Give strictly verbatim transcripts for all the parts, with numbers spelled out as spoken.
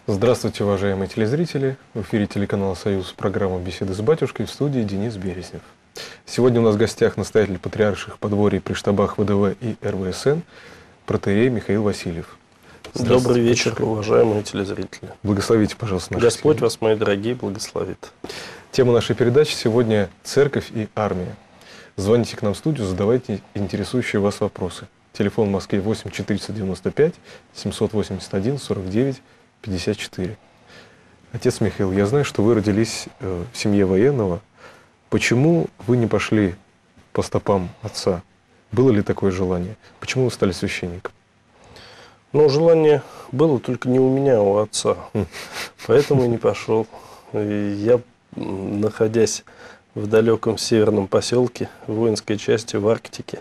Здравствуйте, уважаемые телезрители! В эфире телеканала «Союз», программа «Беседы с батюшкой», в студии Денис Березнев. Сегодня у нас в гостях настоятель патриарших подворий при штабах вэ дэ вэ и эр вэ эс эн, протоиерей Михаил Васильев. Добрый вечер, уважаемые телезрители. Благословите, пожалуйста, наши Господь семьи. вас, мои дорогие, благословит. Тема нашей передачи сегодня «Церковь и армия». Звоните к нам в студию, задавайте интересующие вас вопросы. Телефон в Москве восемь четыреста девяносто пять семьсот восемьдесят один сорок девять пятьдесят четыре. Отец Михаил, я знаю, что вы родились в семье военного. Почему вы не пошли по стопам отца? Было ли такое желание? Почему вы стали священником? Ну, желание было только не у меня, а у отца. Поэтому и не пошел. И я, находясь в далеком северном поселке, в воинской части в Арктике,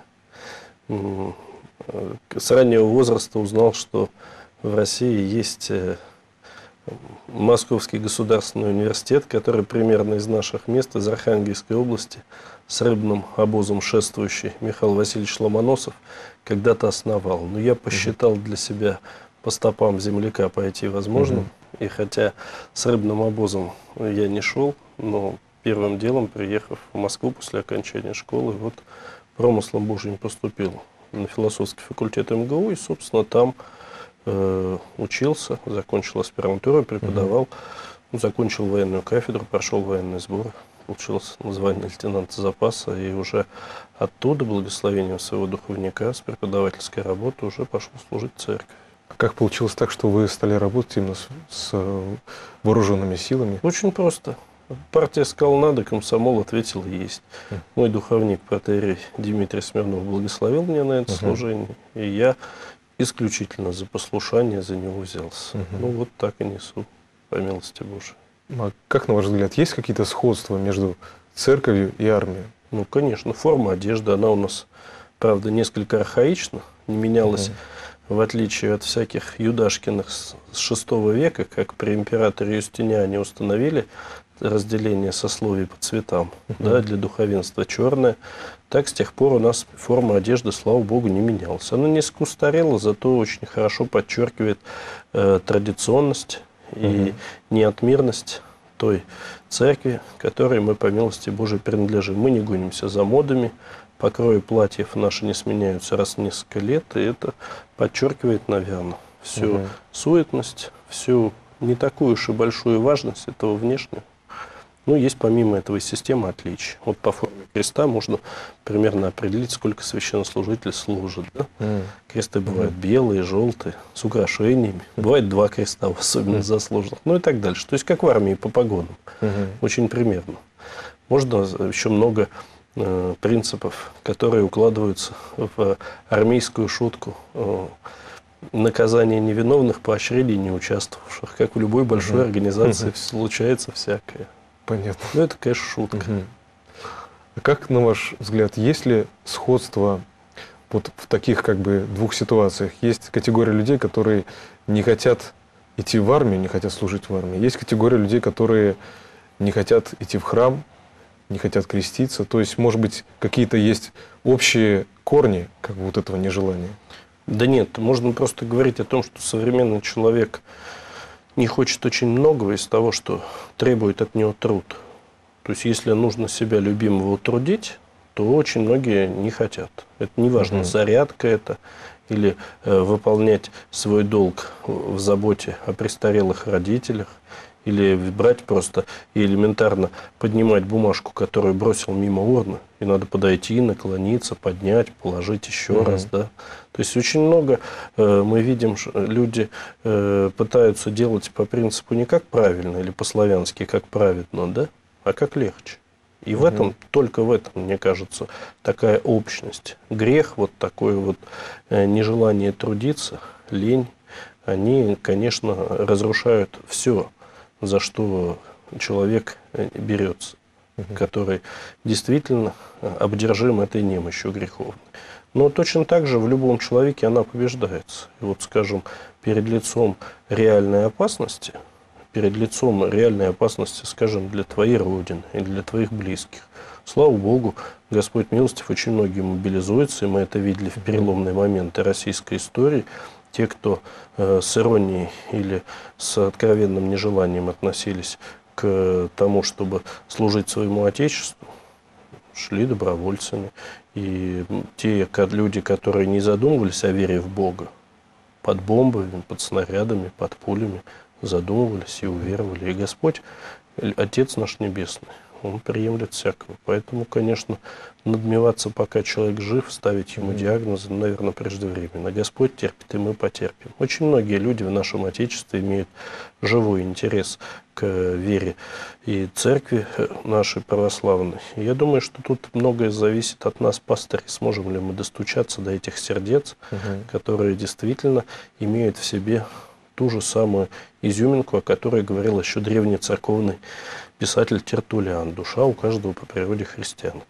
с раннего возраста узнал, что в России есть Московский государственный университет, который примерно из наших мест, из Архангельской области, с рыбным обозом шествующий Михаил Васильевич Ломоносов когда-то основал. Но я посчитал для себя по стопам земляка пойти возможным. Mm-hmm. И хотя с рыбным обозом я не шел, но первым делом, приехав в Москву после окончания школы, вот промыслом Божьим поступил на философский факультет эм гэ у и, собственно, там э, учился, закончил аспирантуру, преподавал, mm-hmm. закончил военную кафедру, прошел военный сбор, получился на звание лейтенанта запаса, и уже оттуда, благословением своего духовника, с преподавательской работы уже пошел служить в церковь. А как получилось так, что вы стали работать именно с, с вооруженными силами? Очень просто. Партия сказала надо, комсомол ответил есть. Uh-huh. Мой духовник, протоиерей Дмитрий Смирнов, благословил меня на это uh-huh. служение, и я исключительно за послушание за него взялся. Uh-huh. Ну вот так и несу, по милости Божией. А как, на ваш взгляд, есть какие-то сходства между церковью и армией? Ну, конечно, форма одежды, она у нас, правда, несколько архаична, не менялась, uh-huh. в отличие от всяких юдашкиных с шестого века, как при императоре Юстиниане установили разделение сословий по цветам, uh-huh. да, для духовенства черное, так с тех пор у нас форма одежды, слава Богу, не менялась. Она несколько устарела, зато очень хорошо подчеркивает э, традиционность и uh-huh. неотмирность той церкви, которой мы, по милости Божией, принадлежим. Мы не гонимся за модами, покрои платьев наши не сменяются раз в несколько лет, и это подчеркивает, наверное, всю uh-huh. суетность, всю не такую уж и большую важность этого внешнего. Ну, есть помимо этого и система отличий. Вот по форме креста можно примерно определить, сколько священнослужителей служит. Да? Mm. Кресты бывают mm. белые, желтые, с украшениями. Mm. Бывает два креста, особенно mm. заслуженных. Ну и так дальше. То есть, как в армии по погонам. Mm-hmm. Очень примерно. Можно еще много э, принципов, которые укладываются в армейскую шутку. Э, наказание невиновных, поощрение не участвовавших. Как в любой большой mm-hmm. организации mm-hmm. случается всякое. Понятно. Ну, это, конечно, шутка. Угу. А как, на ваш взгляд, есть ли сходство вот в таких как бы двух ситуациях? Есть категория людей, которые не хотят идти в армию, не хотят служить в армии. Есть категория людей, которые не хотят идти в храм, не хотят креститься. То есть, может быть, какие-то есть общие корни как бы вот этого нежелания? Да нет, можно просто говорить о том, что современный человек не хочет очень многого из того, что требует от него труд. То есть, если нужно себя любимого утрудить, то очень многие не хотят. Это не важно, угу. зарядка это, или э, выполнять свой долг в заботе о престарелых родителях, или брать просто и элементарно поднимать бумажку, которую бросил мимо урны, и надо подойти, наклониться, поднять, положить еще угу. раз. Да? То есть очень много э, мы видим, что люди э, пытаются делать по принципу не как правильно или по-славянски, как праведно, да? а как легче. И угу. в этом, только в этом, мне кажется, такая общность. Грех, вот такое вот э, нежелание трудиться, лень, они, конечно, разрушают все, за что человек берется, угу. который действительно обдержим этой немощью греховной. Но точно так же в любом человеке она побеждается. И вот, скажем, перед лицом реальной опасности, перед лицом реальной опасности, скажем, для твоей родины или для твоих близких, слава Богу, Господь милостив, очень многие мобилизуются, и мы это видели в переломные моменты российской истории. те, кто э, с иронией или с откровенным нежеланием относились к тому, чтобы служить своему Отечеству, шли добровольцами. И те люди, которые не задумывались о вере в Бога, под бомбами, под снарядами, под пулями задумывались и уверовали. И Господь, Отец наш Небесный, Он приемлет всякого. Поэтому, конечно, надмеваться, пока человек жив, ставить ему диагнозы, наверное, преждевременно. Господь терпит, и мы потерпим. Очень многие люди в нашем Отечестве имеют живой интерес к вере и церкви нашей православной. И я думаю, что тут многое зависит от нас, пастырей, сможем ли мы достучаться до этих сердец, угу. которые действительно имеют в себе ту же самую изюминку, о которой говорил еще древний церковный писатель Тертуллиан. Душа у каждого по природе христианка.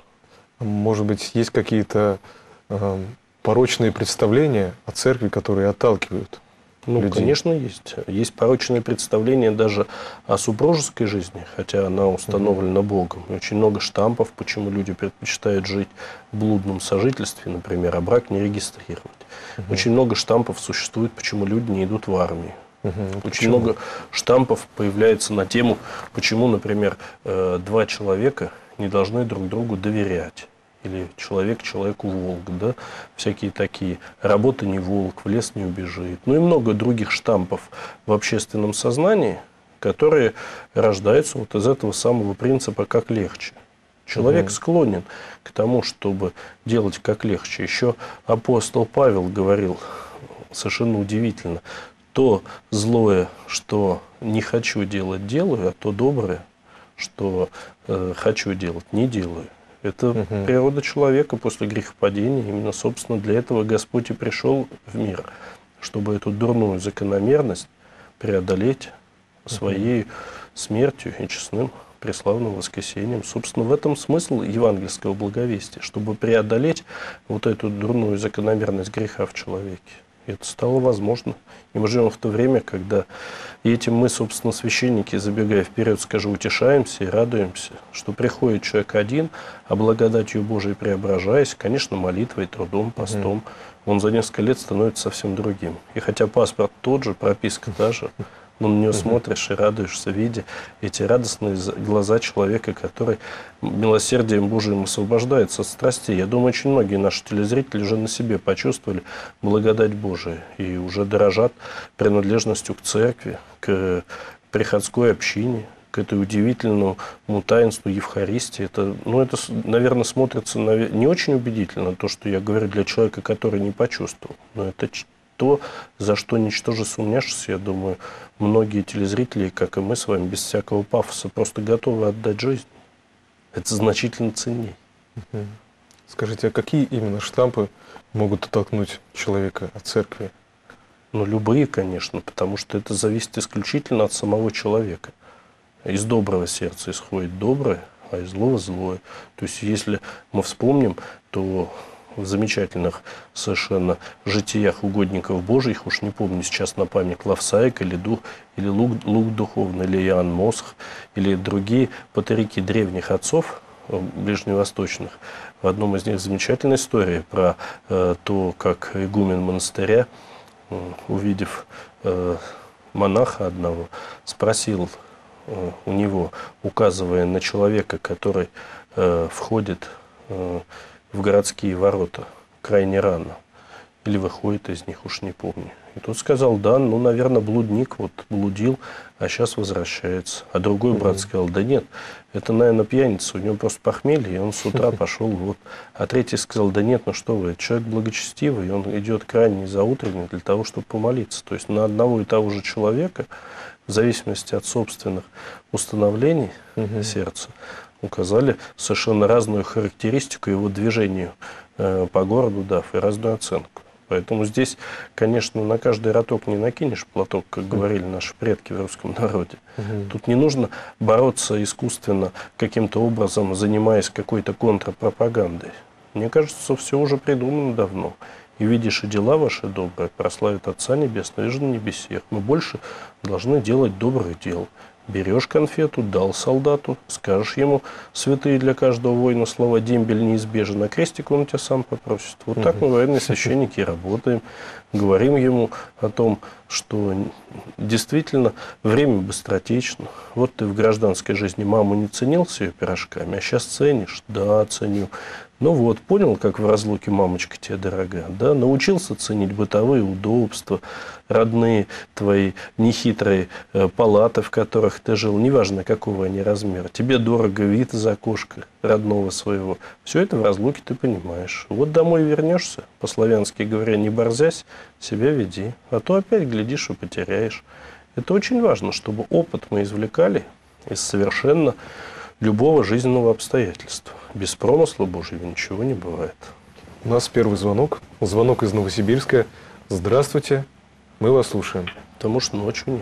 Может быть, есть какие-то э, порочные представления о церкви, которые отталкивают Ну, людей? Конечно, есть. Есть порочные представления даже о супружеской жизни, хотя она установлена угу. Богом. И очень много штампов, почему люди предпочитают жить в блудном сожительстве, например, а брак не регистрировать. Угу. Очень много штампов существует, почему люди не идут в армию. Угу. Очень почему? много штампов появляется на тему, почему, например, два человека не должны друг другу доверять. Или человек человеку волк, да, всякие такие. Работа не волк, в лес не убежит. Ну и много других штампов в общественном сознании, которые рождаются вот из этого самого принципа «как легче». Человек угу. склонен к тому, чтобы делать как легче. Еще апостол Павел говорил совершенно удивительно: то злое, что не хочу делать, делаю, а то доброе, что э, хочу делать, не делаю. Это угу. природа человека после грехопадения. Именно, собственно, для этого Господь и пришел в мир, чтобы эту дурную закономерность преодолеть своей угу. смертью и честным преславным воскресением. Собственно, в этом смысл евангельского благовестия, чтобы преодолеть вот эту дурную закономерность греха в человеке. И это стало возможно. И мы живем в то время, когда и этим мы, собственно, священники, забегая вперед, скажу, утешаемся и радуемся, что приходит человек один, а благодатью Божией преображаясь, конечно, молитвой, трудом, постом, угу. он за несколько лет становится совсем другим. И хотя паспорт тот же, прописка та же, но на нее угу. смотришь и радуешься, видя эти радостные глаза человека, который милосердием Божиим освобождается от страстей. Я думаю, очень многие наши телезрители уже на себе почувствовали благодать Божию и уже дорожат принадлежностью к церкви, к приходской общине, к этой удивительному таинству Евхаристии. Это, ну, это, наверное, смотрится не очень убедительно, то, что я говорю для человека, который не почувствовал. Но это то, за что, ничтоже сумняшься, я думаю, многие телезрители, как и мы с вами, без всякого пафоса, просто готовы отдать жизнь. Это значительно ценней. Угу. Скажите, а какие именно штампы могут оттолкнуть человека от церкви? Ну, любые, конечно, потому что это зависит исключительно от самого человека. Из доброго сердца исходит доброе, а из злого злое. То есть, если мы вспомним, то в замечательных совершенно житиях угодников Божьих, уж не помню сейчас на память, Лавсаик или, Дух, или Лук, Лук Духовный, или Иоанн Мосх, или другие патарики древних отцов ближневосточных. В одном из них замечательная история про э, то, как игумен монастыря, э, увидев э, монаха одного, спросил э, у него, указывая на человека, который э, входит э, в городские ворота крайне рано, или выходит из них, уж не помню. И тот сказал: да, ну, наверное, блудник, вот блудил, а сейчас возвращается. А другой брат mm-hmm. сказал: да нет, это, наверное, пьяница, у него просто похмелье, и он с утра пошел. Вот. А третий сказал: да нет, ну что вы, человек благочестивый, он идет крайне за утренним для того, чтобы помолиться. То есть на одного и того же человека, в зависимости от собственных установлений mm-hmm. сердца, указали совершенно разную характеристику его движению э, по городу, дав и разную оценку. Поэтому здесь, конечно, на каждый роток не накинешь платок, как говорили наши предки в русском народе. Угу. Тут не нужно бороться искусственно, каким-то образом занимаясь какой-то контрпропагандой. Мне кажется, все уже придумано давно. И видишь, и дела ваши добрые прославят Отца Небесного, и же на небесех. Мы больше должны делать добрых дел. берешь конфету, дал солдату, скажешь ему святые для каждого воина слова «дембель неизбежен», а крестик он тебя сам попросит. Вот угу. так мы, военные священники, работаем, говорим ему о том, что действительно время быстротечно. Вот ты в гражданской жизни маму не ценил с ее пирожками, а сейчас ценишь? Да, ценю. Ну вот, понял, как в разлуке мамочка тебе дорога, да? Научился ценить бытовые удобства, родные твои нехитрые э, палаты, в которых ты жил, неважно, какого они размера. Тебе дорого вид из окошка родного своего. Все это в разлуке ты понимаешь. Вот домой вернешься, по-славянски говоря, не борзясь, себя веди. А то опять глядишь и потеряешь. Это очень важно, чтобы опыт мы извлекали из совершенно любого жизненного обстоятельства. Без промысла Божьего ничего не бывает. У нас первый звонок. Звонок из Новосибирска. Здравствуйте. Мы вас слушаем. Потому что ночь у них.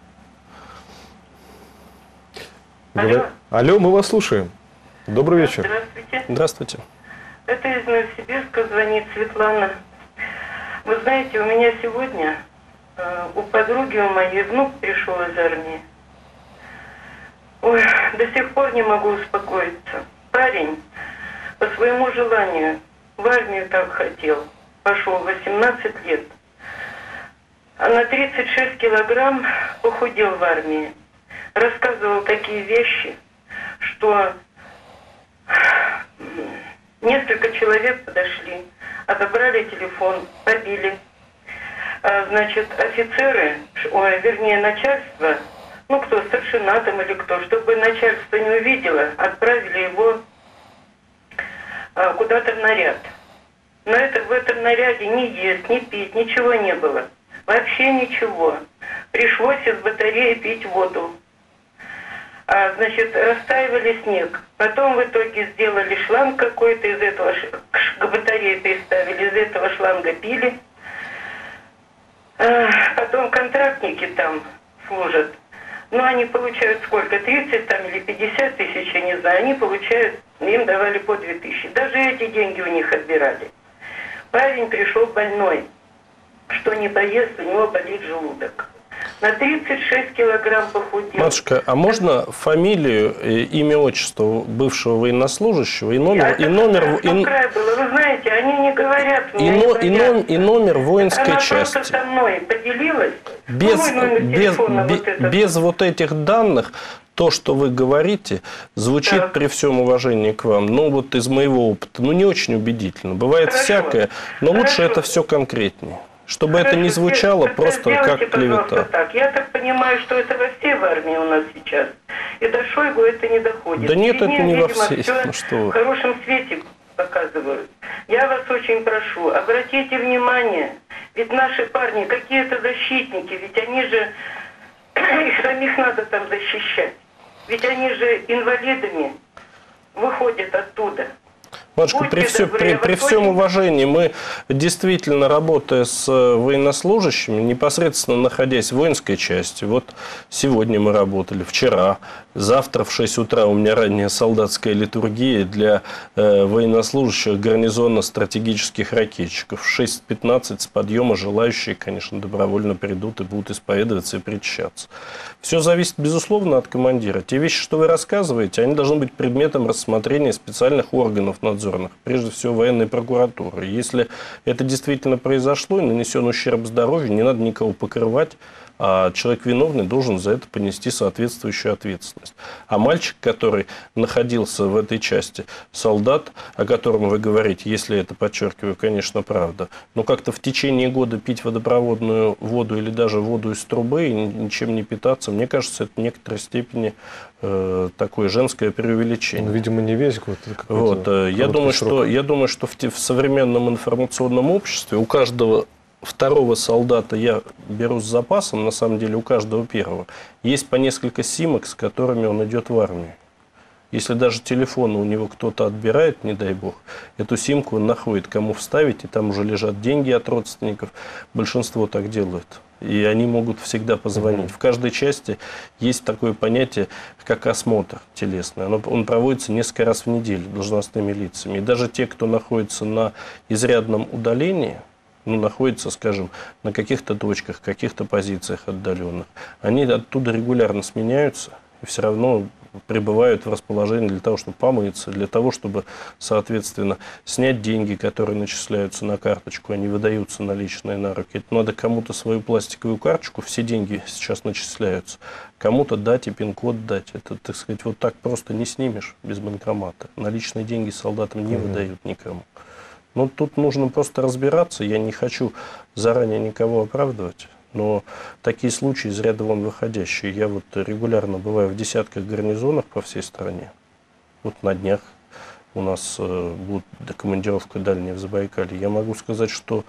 Алло. Алло, мы вас слушаем. Добрый вечер. Здравствуйте. Здравствуйте. Это из Новосибирска звонит Светлана. Вы знаете, у меня сегодня э, у подруги у моей внук пришел из армии. Ой, до сих пор не могу успокоиться. Парень по своему желанию в армию так хотел. Пошел восемнадцать лет. А на тридцать шесть килограмм похудел в армии. Рассказывал такие вещи, что несколько человек подошли, отобрали телефон, побили. А, значит, офицеры, ой, вернее, начальство, ну, кто, старшина там или кто, чтобы начальство не увидело, отправили его а, куда-то в наряд. Но это, в этом наряде ни есть, ни пить, ничего не было. Вообще ничего. Пришлось из батареи пить воду. А, значит, растаивали снег. Потом в итоге сделали шланг какой-то, из этого к батарее приставили, из этого шланга пили. А, потом контрактники там служат. Ну, они получают сколько? тридцать там или пятьдесят тысяч, я не знаю. Они получают, им давали по две тысячи. Даже эти деньги у них отбирали. Парень пришел больной. Что не поест, у него болит желудок. На тридцать шесть килограмм похудел. Матушка, а можно фамилию, имя, отчество бывшего военнослужащего и номер... И номер и... было. Вы знаете, они не говорят мне. И, но, и, ном, и номер воинской Она части. Она со мной поделилась. Без, без, без, вот без вот этих данных, то, что вы говорите, звучит так. при всем уважении к вам, ну вот из моего опыта, ну не очень убедительно. Бывает Хорошо. всякое, но Хорошо. лучше это все конкретнее. Чтобы Хорошо, это не звучало это просто как клевета. Так. Я так понимаю, что это во всей в армии у нас сейчас. И до Шойгу это не доходит. Да нет, и это мне, не видимо, во всей. Все ну, что в хорошем свете показывают. Я вас очень прошу, обратите внимание, ведь наши парни какие-то защитники, ведь они же, их самих надо там защищать. Ведь они же инвалидами выходят оттуда. Матушка, при, все, при, при всем уважении, мы действительно, работая с военнослужащими, непосредственно находясь в воинской части, вот сегодня мы работали, вчера, завтра в шесть утра у меня ранняя солдатская литургия для э, военнослужащих гарнизона стратегических ракетчиков. В шесть пятнадцать с подъема желающие, конечно, добровольно придут и будут исповедоваться и причащаться. Все зависит, безусловно, от командира. Те вещи, что вы рассказываете, они должны быть предметом рассмотрения специальных органов надзорных, прежде всего военной прокуратуры. Если это действительно произошло и нанесен ущерб здоровью, не надо никого покрывать, а человек виновный должен за это понести соответствующую ответственность. А мальчик, который находился в этой части, солдат, о котором вы говорите, если это, подчеркиваю, конечно, правда, но как-то в течение года пить водопроводную воду или даже воду из трубы и ничем не питаться, мне кажется, это в некоторой степени э, такое женское преувеличение. Ну, видимо, не весь год. Вот, э, я, думаю, что, я думаю, что в, в современном информационном обществе у каждого второго солдата, я беру с запасом, на самом деле у каждого первого, есть по несколько симок, с которыми он идет в армию. Если даже телефон у него кто-то отбирает, не дай бог, эту симку он находит, кому вставить, и там уже лежат деньги от родственников. Большинство так делают. И они могут всегда позвонить. В каждой части есть такое понятие, как осмотр телесный. Оно, он проводится несколько раз в неделю должностными лицами. И даже те, кто находится на изрядном удалении, ну, находятся, скажем, на каких-то точках, каких-то позициях отдаленных. Они оттуда регулярно сменяются и все равно пребывают в расположении для того, чтобы помыться, для того, чтобы, соответственно, снять деньги, которые начисляются на карточку, они выдаются наличные на руки. Это надо кому-то свою пластиковую карточку, все деньги сейчас начисляются, кому-то дать и пин-код дать. Это, так сказать, вот так просто не снимешь без банкомата. Наличные деньги солдатам не выдают никому. Но тут нужно просто разбираться. Я не хочу заранее никого оправдывать. Но такие случаи из ряда вон выходящие. Я вот регулярно бываю в десятках гарнизонов по всей стране. Вот на днях у нас э, будет командировка дальняя в Забайкалье. Я могу сказать, что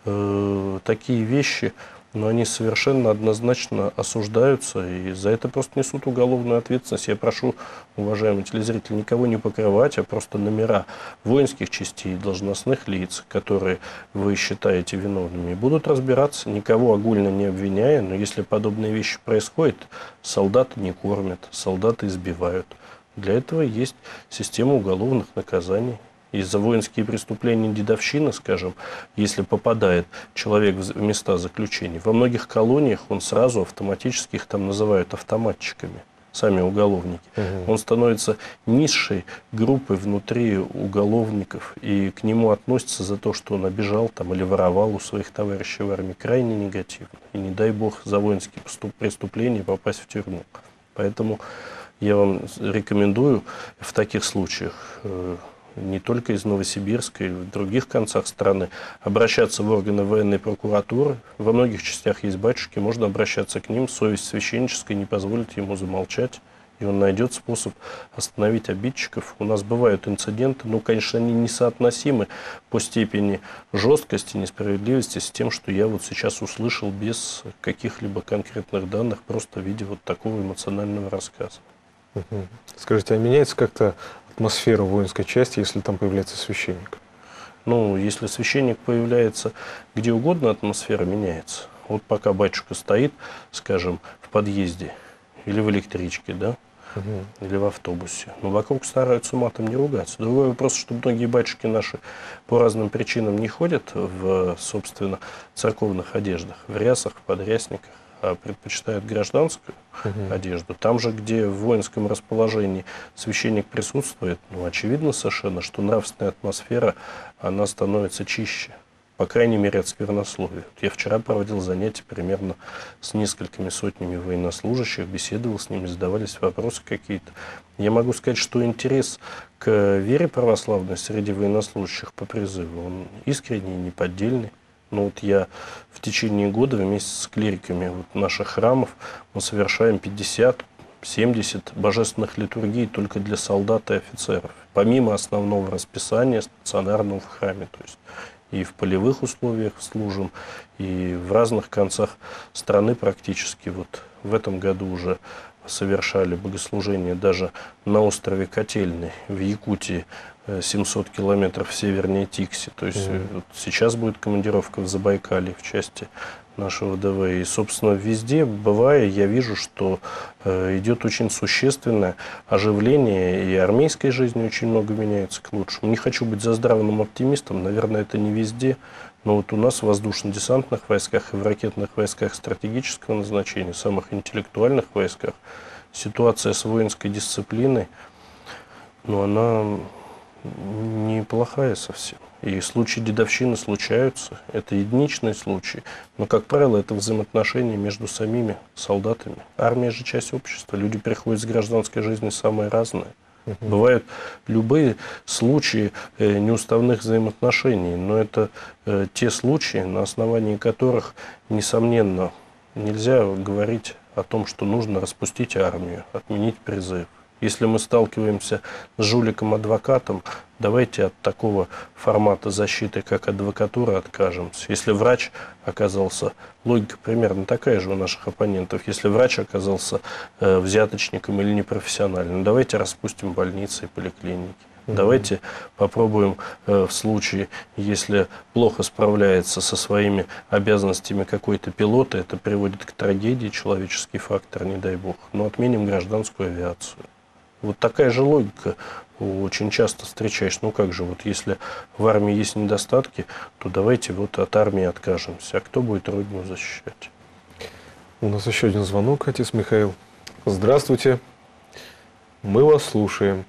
э, такие вещи, но они совершенно однозначно осуждаются, и за это просто несут уголовную ответственность. Я прошу, уважаемые телезрители, никого не покрывать, а просто номера воинских частей, должностных лиц, которые вы считаете виновными, будут разбираться, никого огульно не обвиняя, но если подобные вещи происходят, солдаты не кормят, солдаты избивают. Для этого есть система уголовных наказаний. И за воинские преступления дедовщины, скажем, если попадает человек в места заключения, во многих колониях он сразу автоматически, их там называют автоматчиками, сами уголовники. Угу. Он становится низшей группой внутри уголовников, и к нему относятся за то, что он обижал там, или воровал у своих товарищей в армии, крайне негативно. И не дай бог за воинские преступления попасть в тюрьму. Поэтому я вам рекомендую в таких случаях, не только из Новосибирска, и в других концах страны, обращаться в органы военной прокуратуры. Во многих частях есть батюшки, можно обращаться к ним, совесть священническая не позволит ему замолчать, и он найдет способ остановить обидчиков. У нас бывают инциденты, но, конечно, они несоотносимы по степени жесткости, несправедливости с тем, что я вот сейчас услышал без каких-либо конкретных данных, просто в виде вот такого эмоционального рассказа. Скажите, а меняется как-то атмосфера воинской части, если там появляется священник? Ну, если священник появляется где угодно, атмосфера меняется. Вот пока батюшка стоит, скажем, в подъезде или в электричке, да, угу. или в автобусе, но вокруг стараются матом не ругаться. Другой вопрос, что многие батюшки наши по разным причинам не ходят в, собственно, церковных одеждах, в рясах, в подрясниках, а предпочитают гражданскую угу. одежду. Там же, где в воинском расположении священник присутствует, ну, очевидно совершенно, что нравственная атмосфера, она становится чище. По крайней мере, от сквернословия. Я вчера проводил занятия примерно с несколькими сотнями военнослужащих, беседовал с ними, задавались вопросы какие-то. Я могу сказать, что интерес к вере православной среди военнослужащих по призыву, он искренний, неподдельный. Ну вот я в течение года вместе с клириками вот наших храмов мы совершаем пятьдесят-семьдесят божественных литургий только для солдат и офицеров. Помимо основного расписания стационарного в храме. То есть и в полевых условиях служим, и в разных концах страны практически. Вот в этом году уже совершали богослужение даже на острове Котельный в Якутии, семьсот километров севернее Тикси. То есть mm-hmm. вот сейчас будет командировка в Забайкалье в части нашего ДВ. И, собственно, везде, бывая, я вижу, что э, идет очень существенное оживление, и армейской жизни очень много меняется к лучшему. Не хочу быть заздравным оптимистом, наверное, это не везде, но вот у нас в воздушно-десантных войсках и в ракетных войсках стратегического назначения, самых интеллектуальных войсках, ситуация с воинской дисциплиной, ну, она неплохая совсем. И случаи дедовщины случаются. Это единичные случаи. Но, как правило, это взаимоотношения между самими солдатами. Армия же часть общества. Люди приходят с гражданской жизни самые разные. Uh-huh. Бывают любые случаи э, неуставных взаимоотношений. Но это э, те случаи, на основании которых, несомненно, нельзя говорить о том, что нужно распустить армию, отменить призыв. Если мы сталкиваемся с жуликом-адвокатом, давайте от такого формата защиты, как адвокатура, откажемся. Если врач оказался, логика примерно такая же у наших оппонентов, если врач оказался э, взяточником или непрофессиональным, давайте распустим больницы и поликлиники. Mm-hmm. Давайте попробуем э, в случае, если плохо справляется со своими обязанностями какой-то пилот, это приводит к трагедии, человеческий фактор, не дай бог, но отменим гражданскую авиацию. Вот такая же логика очень часто встречаешь. Ну как же, вот если в армии есть недостатки, то давайте вот от армии откажемся. А кто будет родину защищать? У нас еще один звонок, отец Михаил. Здравствуйте. Мы вас слушаем.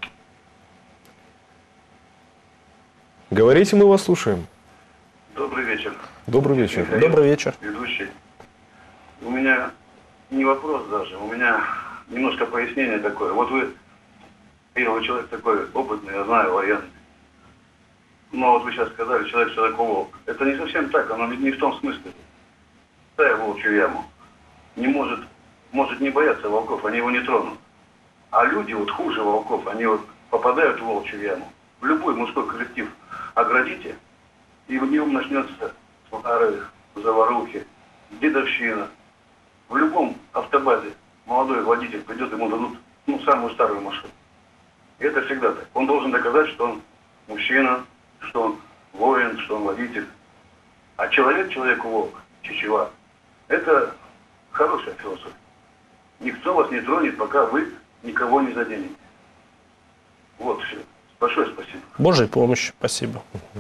Говорите, мы вас слушаем. Добрый вечер. Добрый вечер. Михаил, Добрый вечер. Ведущий. У меня не вопрос даже, у меня немножко пояснение такое. Вот вы, вы человек такой опытный, я знаю, военный. Но вот вы сейчас сказали, человек человеку волк. Это не совсем так, оно ведь не в том смысле. Ставя волчью яму. Не может, может не бояться волков, они его не тронут. А люди вот хуже волков, они вот попадают в волчью яму. В любой мужской коллектив оградите, и в нем начнется свары, заварухи, дедовщина. В любом автобазе молодой водитель придет, ему дадут ну, самую старую машину. И это всегда так. Он должен доказать, что он мужчина, что он воин, что он водитель. А человек человеку волк, чичева, это хорошая философия. Никто вас не тронет, пока вы никого не заденете. Вот все. Большое спасибо. Божьей помощи. Спасибо.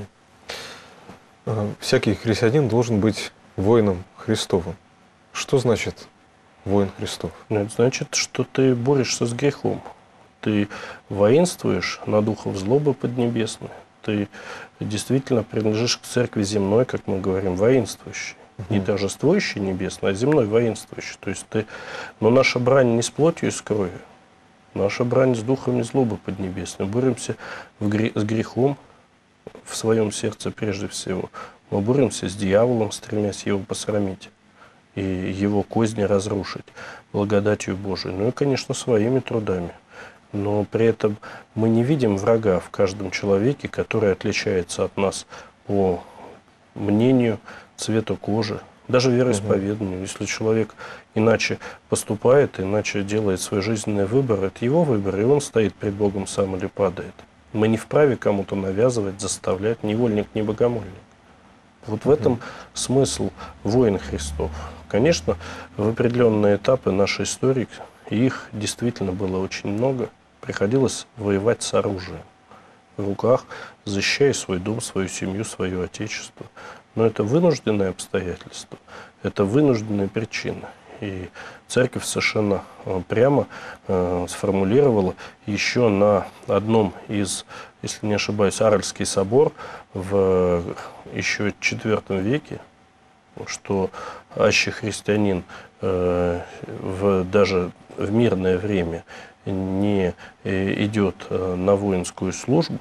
Всякий христианин должен быть воином Христовым. Что значит воин Христов? Ну, это значит, что ты борешься с грехом. Ты воинствуешь на духов злобы поднебесной. Ты действительно принадлежишь к церкви земной, как мы говорим, воинствующей. Не торжествующий небесный, а земной воинствующий. То есть ты... Но наша брань не с плотью и с кровью. Наша брань с духами злобы поднебесной. Боремся в гре... с грехом в своем сердце прежде всего. Мы боремся с дьяволом, стремясь его посрамить и его козни разрушить благодатью Божией. Ну и, конечно, своими трудами. Но при этом мы не видим врага в каждом человеке, который отличается от нас по мнению, цвету кожи, даже вероисповеданию. Если человек иначе поступает, иначе делает свой жизненный выбор, это его выбор, и он стоит пред Богом сам или падает. Мы не вправе кому-то навязывать, заставлять, ни вольник, ни богомольник. Вот в этом смысл воин Христов. Конечно, в определенные этапы нашей истории, их действительно было очень много, приходилось воевать с оружием в руках, защищая свой дом, свою семью, свое отечество. Но это вынужденное обстоятельство, это вынужденная причина. И церковь совершенно прямо э, сформулировала еще на одном из, если не ошибаюсь, Аральский собор в еще четвертом веке, что аще христианин э, в, даже в мирное время не идет на воинскую службу,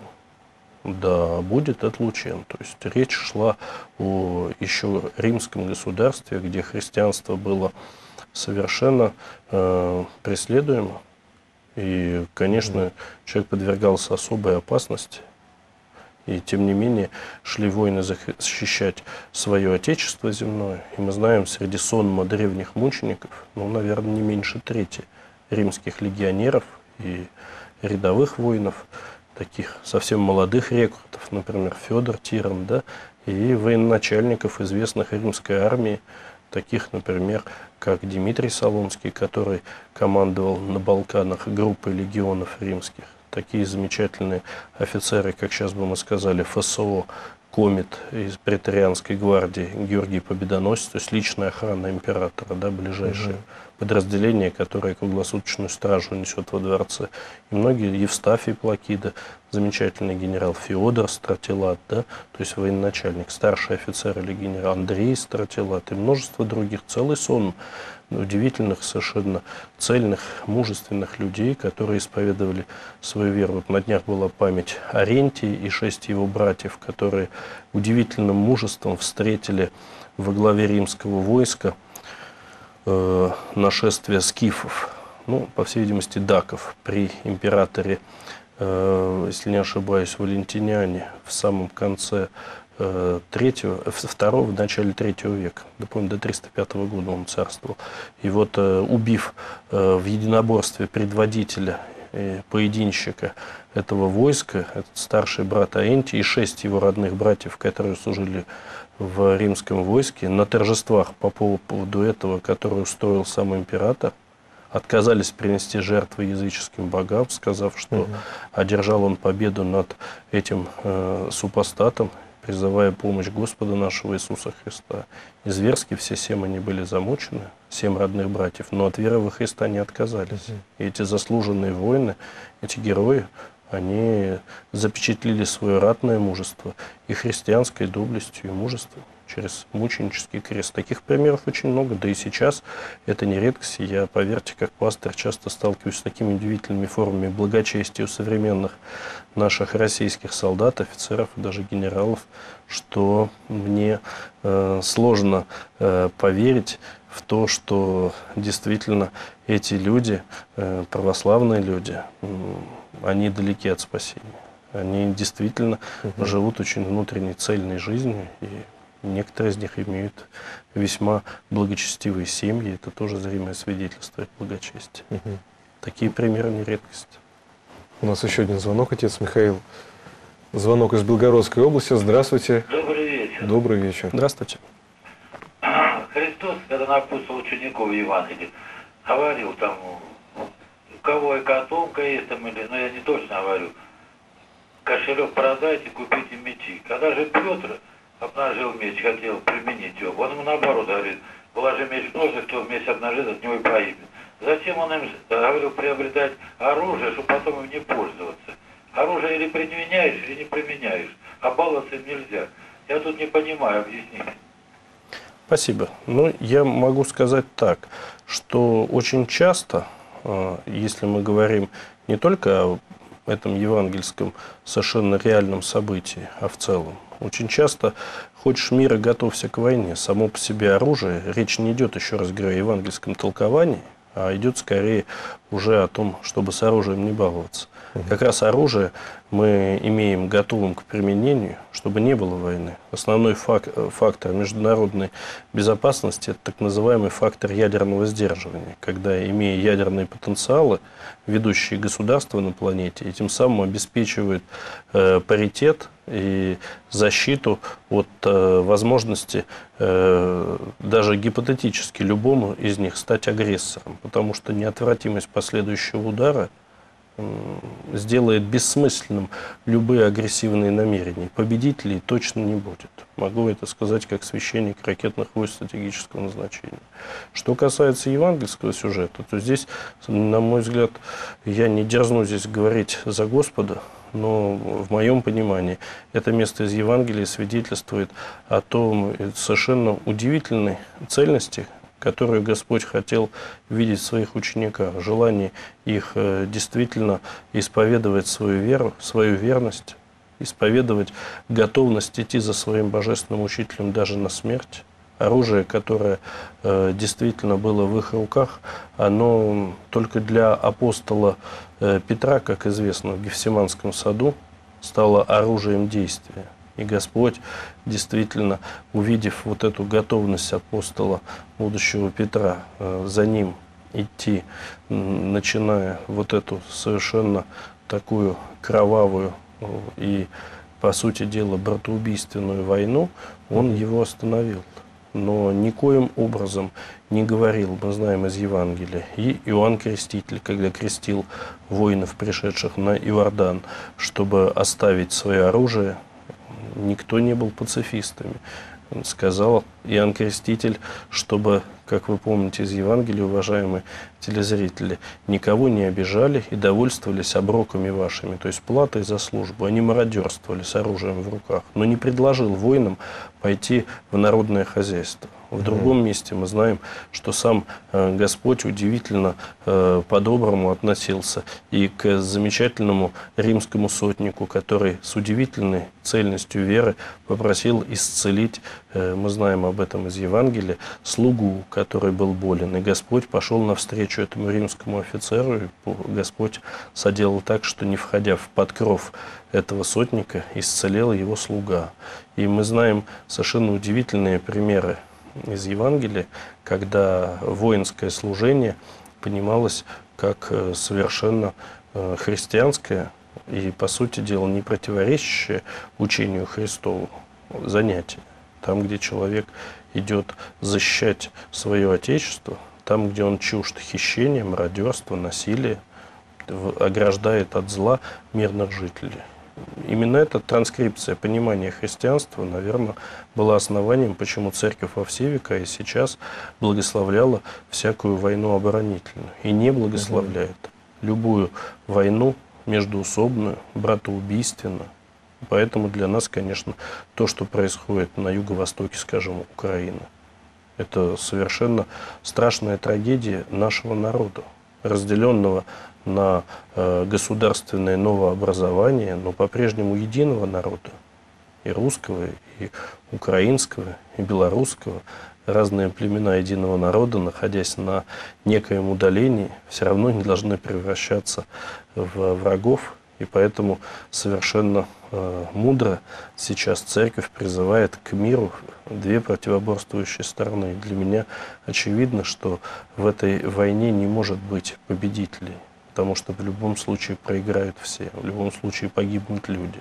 да, будет отлучен. То есть речь шла о еще римском государстве, где христианство было совершенно э, преследуемо. И, конечно, человек подвергался особой опасности. И, тем не менее, шли воины защищать свое отечество земное. И мы знаем, среди сонма древних мучеников, ну, наверное, не меньше трети римских легионеров и рядовых воинов, таких совсем молодых рекрутов, например, Федор Тиран, да, и военачальников известных римской армии, таких, например, как Дмитрий Солонский, который командовал на Балканах группой легионов римских. Такие замечательные офицеры, как сейчас бы мы сказали, ФСО, Комет из преторианской гвардии, Георгий Победоносец, то есть личная охрана императора, да, ближайшее угу. подразделение, которое круглосуточную стражу несет во дворце. И многие, Евстафий Плакида, замечательный генерал, Феодор Стратилат, да, то есть военачальник, старший офицер или генерал Андрей Стратилат и множество других, целый сон удивительных, совершенно цельных, мужественных людей, которые исповедовали свою веру. Вот на днях была память Арентии и шесть его братьев, которые удивительным мужеством встретили во главе римского войска э, нашествие скифов, ну, по всей видимости, даков при императоре, э, если не ошибаюсь, Валентиниане в самом конце третьего, второго, в начале третьего века, допомню, до триста пятого года он царствовал. И вот, убив в единоборстве предводителя, поединщика этого войска, этот старший брат Аэнтий и шесть его родных братьев, которые служили в римском войске, на торжествах по поводу этого, который устроил сам император, отказались принести жертвы языческим богам, сказав, что угу. одержал он победу над этим э, супостатом, призывая помощь Господа нашего Иисуса Христа. И зверски все семь они были замучены, семь родных братьев, но от веры во Христа не отказались. Угу. И эти заслуженные воины, эти герои, они запечатлели свое ратное мужество и христианской доблестью и мужеством через мученический крест. Таких примеров очень много, да и сейчас это не редкость. Я, поверьте, как пастор часто сталкиваюсь с такими удивительными формами благочестия у современных наших российских солдат, офицеров и даже генералов, что мне э, сложно э, поверить в то, что действительно эти люди, э, православные люди, э, они далеки от спасения. Они действительно угу. живут очень внутренней цельной жизнью, и некоторые из них имеют весьма благочестивые семьи. Это тоже зримое свидетельство их благочестия. Угу. Такие примеры не редкость. У нас еще один звонок, отец Михаил. Звонок из Белгородской области. Здравствуйте. Добрый вечер. Добрый вечер. Здравствуйте. Христос, когда напутствовал учеников в Евангелии, говорил там, у кого и котомка есть там, или, ну я не точно говорю, кошелек продайте, купите мечи. Когда же Петр обнажил меч, хотел применить его, он ему наоборот говорит, положи меч в ножны, кто меч обнажит, от него и погибнет. Зачем он им говорил приобретать оружие, чтобы потом им не пользоваться? Оружие или применяешь, или не применяешь, а баловаться им нельзя. Я тут не понимаю, объясните. Спасибо. Ну, я могу сказать так, что очень часто, если мы говорим не только о этом евангельском совершенно реальном событии, а в целом, очень часто хочешь мира, готовься к войне. Само по себе оружие, речь не идет, еще раз говорю, о евангельском толковании, а идет скорее уже о том, чтобы с оружием не баловаться. Как раз оружие мы имеем готовым к применению, чтобы не было войны. Основной фактор международной безопасности – это так называемый фактор ядерного сдерживания, когда, имея ядерные потенциалы, ведущие государства на планете, и тем самым обеспечивают э, паритет и защиту от э, возможности э, даже гипотетически любому из них стать агрессором, потому что неотвратимость последующего удара сделает бессмысленным любые агрессивные намерения. Победителей точно не будет. Могу это сказать как священник ракетных войск стратегического назначения. Что касается евангельского сюжета, то здесь, на мой взгляд, я не дерзну здесь говорить за Господа, но в моем понимании это место из Евангелия свидетельствует о том совершенно удивительной цельности, которую Господь хотел видеть в своих учениках, желание их действительно исповедовать свою веру, свою верность, исповедовать готовность идти за своим божественным учителем даже на смерть. Оружие, которое действительно было в их руках, оно только для апостола Петра, как известно, в Гефсиманском саду, стало оружием действия. И Господь, действительно, увидев вот эту готовность апостола, будущего Петра, за ним идти, начиная вот эту совершенно такую кровавую и, по сути дела, братоубийственную войну, он его остановил. Но никоим образом не говорил, мы знаем из Евангелия, и Иоанн Креститель, когда крестил воинов, пришедших на Иордан, чтобы оставить свое оружие, никто не был пацифистами. Он сказал Иоанн Креститель, чтобы, как вы помните из Евангелия, уважаемые телезрители, никого не обижали и довольствовались оброками вашими, то есть платой за службу. Они мародерствовали с оружием в руках, но не предложил воинам пойти в народное хозяйство. В другом месте мы знаем, что сам Господь удивительно по-доброму относился и к замечательному римскому сотнику, который с удивительной цельностью веры попросил исцелить, мы знаем об этом из Евангелия, слугу, который был болен. И Господь пошел навстречу этому римскому офицеру, и Господь соделал так, что, не входя в подкров этого сотника, исцелел его слуга. И мы знаем совершенно удивительные примеры из Евангелия, когда воинское служение понималось как совершенно христианское и, по сути дела, не противоречащее учению Христову занятие. Там, где человек идет защищать свое отечество, там, где он чужд хищения, мародерства, насилия, ограждает от зла мирных жителей. Именно эта транскрипция понимания христианства, наверное, была основанием, почему церковь во все века и сейчас благословляла всякую войну оборонительную и не благословляет любую войну междуусобную, братоубийственную. Поэтому для нас, конечно, то, что происходит на юго-востоке, скажем, Украины, это совершенно страшная трагедия нашего народа, разделенного на э, государственное новообразование, но по-прежнему единого народа, и русского, и украинского, и белорусского. Разные племена единого народа, находясь на некоем удалении, все равно не должны превращаться в врагов. И поэтому совершенно э, мудро сейчас церковь призывает к миру две противоборствующие стороны. Для меня очевидно, что в этой войне не может быть победителей, потому что в любом случае проиграют все, в любом случае погибнут люди.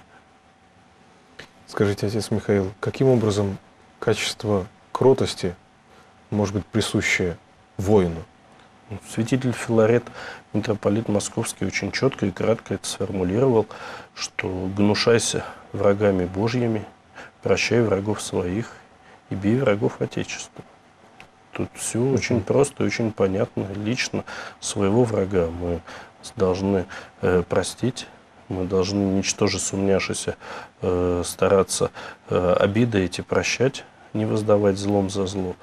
Скажите, отец Михаил, каким образом качество кротости может быть присущее воину? Святитель Филарет, митрополит Московский, очень четко и кратко это сформулировал, что гнушайся врагами Божьими, прощай врагов своих и бей врагов Отечества. Тут все uh-huh. очень просто и очень понятно. Лично своего врага мы должны э, простить, мы должны, ничтоже сумняшися, э, стараться э, обиды эти прощать, не воздавать злом за зло.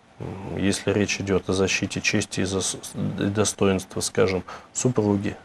Если речь идет о защите чести и достоинства, скажем, супруги,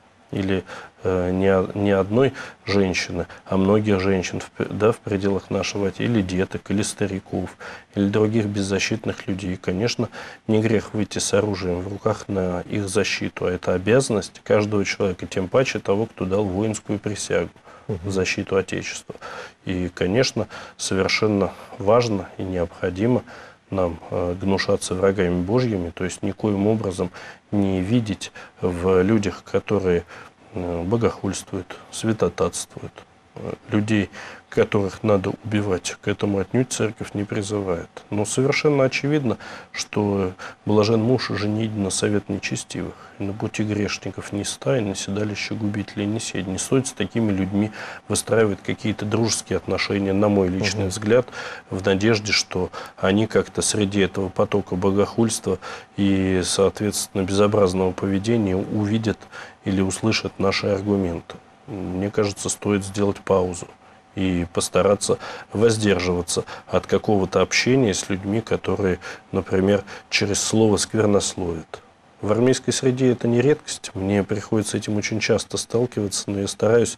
или э, не, не одной женщины, а многих женщин в, да, в пределах нашего, или деток, или стариков, или других беззащитных людей, конечно, не грех выйти с оружием в руках на их защиту, а это обязанность каждого человека, тем паче того, кто дал воинскую присягу в защиту Отечества. И, конечно, совершенно важно и необходимо нам э, гнушаться врагами Божьими, то есть никоим образом не видеть в людях, которые э, богохульствуют, святотатствуют, э, людей, которых надо убивать, к этому отнюдь церковь не призывает. Но совершенно очевидно, что блажен муж женить на совет нечестивых, и на пути грешников не стай, на седалище губителей не седь. Не стоит с такими людьми выстраивать какие-то дружеские отношения, на мой личный угу. взгляд, в надежде, что они как-то среди этого потока богохульства и, соответственно, безобразного поведения увидят или услышат наши аргументы. Мне кажется, стоит сделать паузу и постараться воздерживаться от какого-то общения с людьми, которые, например, через слово сквернословят. В армейской среде это не редкость. Мне приходится этим очень часто сталкиваться, но я стараюсь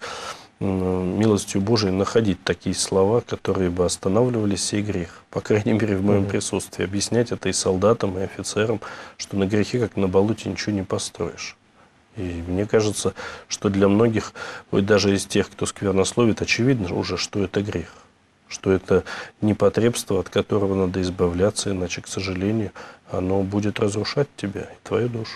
милостью Божией находить такие слова, которые бы останавливали сей грех. По крайней мере, в моем присутствии. Объяснять это и солдатам, и офицерам, что на грехе, как на болоте, ничего не построишь. И мне кажется, что для многих, вот даже из тех, кто сквернословит, очевидно уже, что это грех. Что это непотребство, от которого надо избавляться, иначе, к сожалению, оно будет разрушать тебя и твою душу.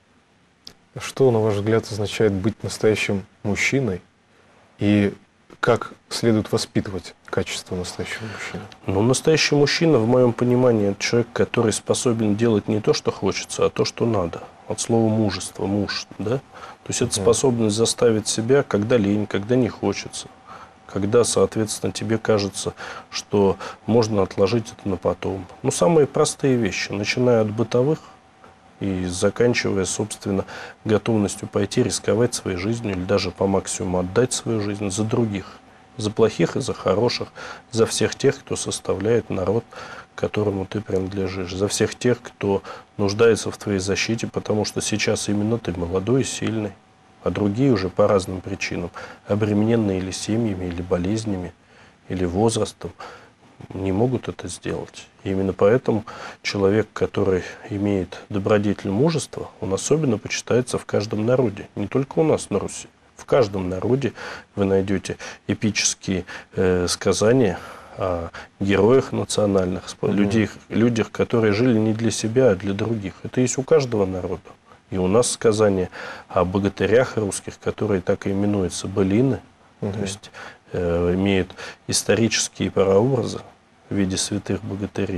Что, на ваш взгляд, означает быть настоящим мужчиной? И как следует воспитывать качество настоящего мужчины? Ну, настоящий мужчина, в моем понимании, это человек, который способен делать не то, что хочется, а то, что надо. От слова мужество, муж, да? То есть это способность заставить себя, когда лень, когда не хочется, когда, соответственно, тебе кажется, что можно отложить это на потом. Ну, самые простые вещи, начиная от бытовых и заканчивая, собственно, готовностью пойти рисковать своей жизнью или даже по максимуму отдать свою жизнь за других, за плохих и за хороших, за всех тех, кто составляет народ, которому ты принадлежишь, за всех тех, кто нуждается в твоей защите, потому что сейчас именно ты молодой и сильный, а другие уже по разным причинам, обремененные или семьями, или болезнями, или возрастом, не могут это сделать. И именно поэтому человек, который имеет добродетель мужества, он особенно почитается в каждом народе, не только у нас на Руси. В каждом народе вы найдете эпические э, сказания о героях национальных, mm-hmm. людях, людях, которые жили не для себя, а для других. Это есть у каждого народа. И у нас сказания о богатырях русских, которые так и именуются былины, mm-hmm. то есть э, имеют исторические прообразы в виде святых богатырей,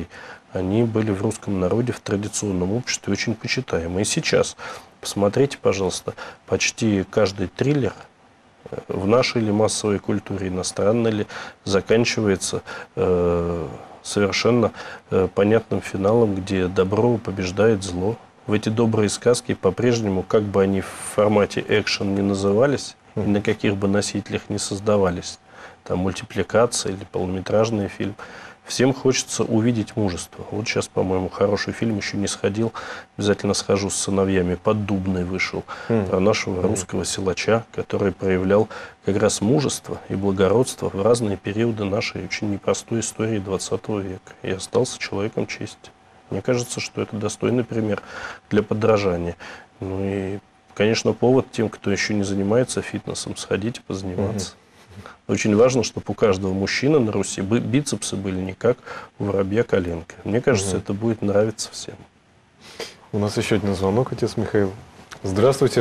они были в русском народе, в традиционном обществе очень почитаемы. И сейчас, посмотрите, пожалуйста, почти каждый триллер в нашей или массовой культуре, иностранной ли, заканчивается э, совершенно э, понятным финалом, где добро побеждает зло. В эти добрые сказки по-прежнему, как бы они в формате экшен не назывались, и на каких бы носителях не создавались, там мультипликация или полнометражный фильм, всем хочется увидеть мужество. Вот сейчас, по-моему, хороший фильм еще не сходил. Обязательно схожу с сыновьями. «Поддубный» вышел. Mm. Про нашего mm. русского силача, который проявлял как раз мужество и благородство в разные периоды нашей очень непростой истории двадцатого века. И остался человеком чести. Мне кажется, что это достойный пример для подражания. Ну и, конечно, повод тем, кто еще не занимается фитнесом, сходить позаниматься. Mm. Очень важно, чтобы у каждого мужчины на Руси бицепсы были не как у воробья коленка. Мне кажется, угу. это будет нравиться всем. У нас еще один звонок, отец Михаил. Здравствуйте.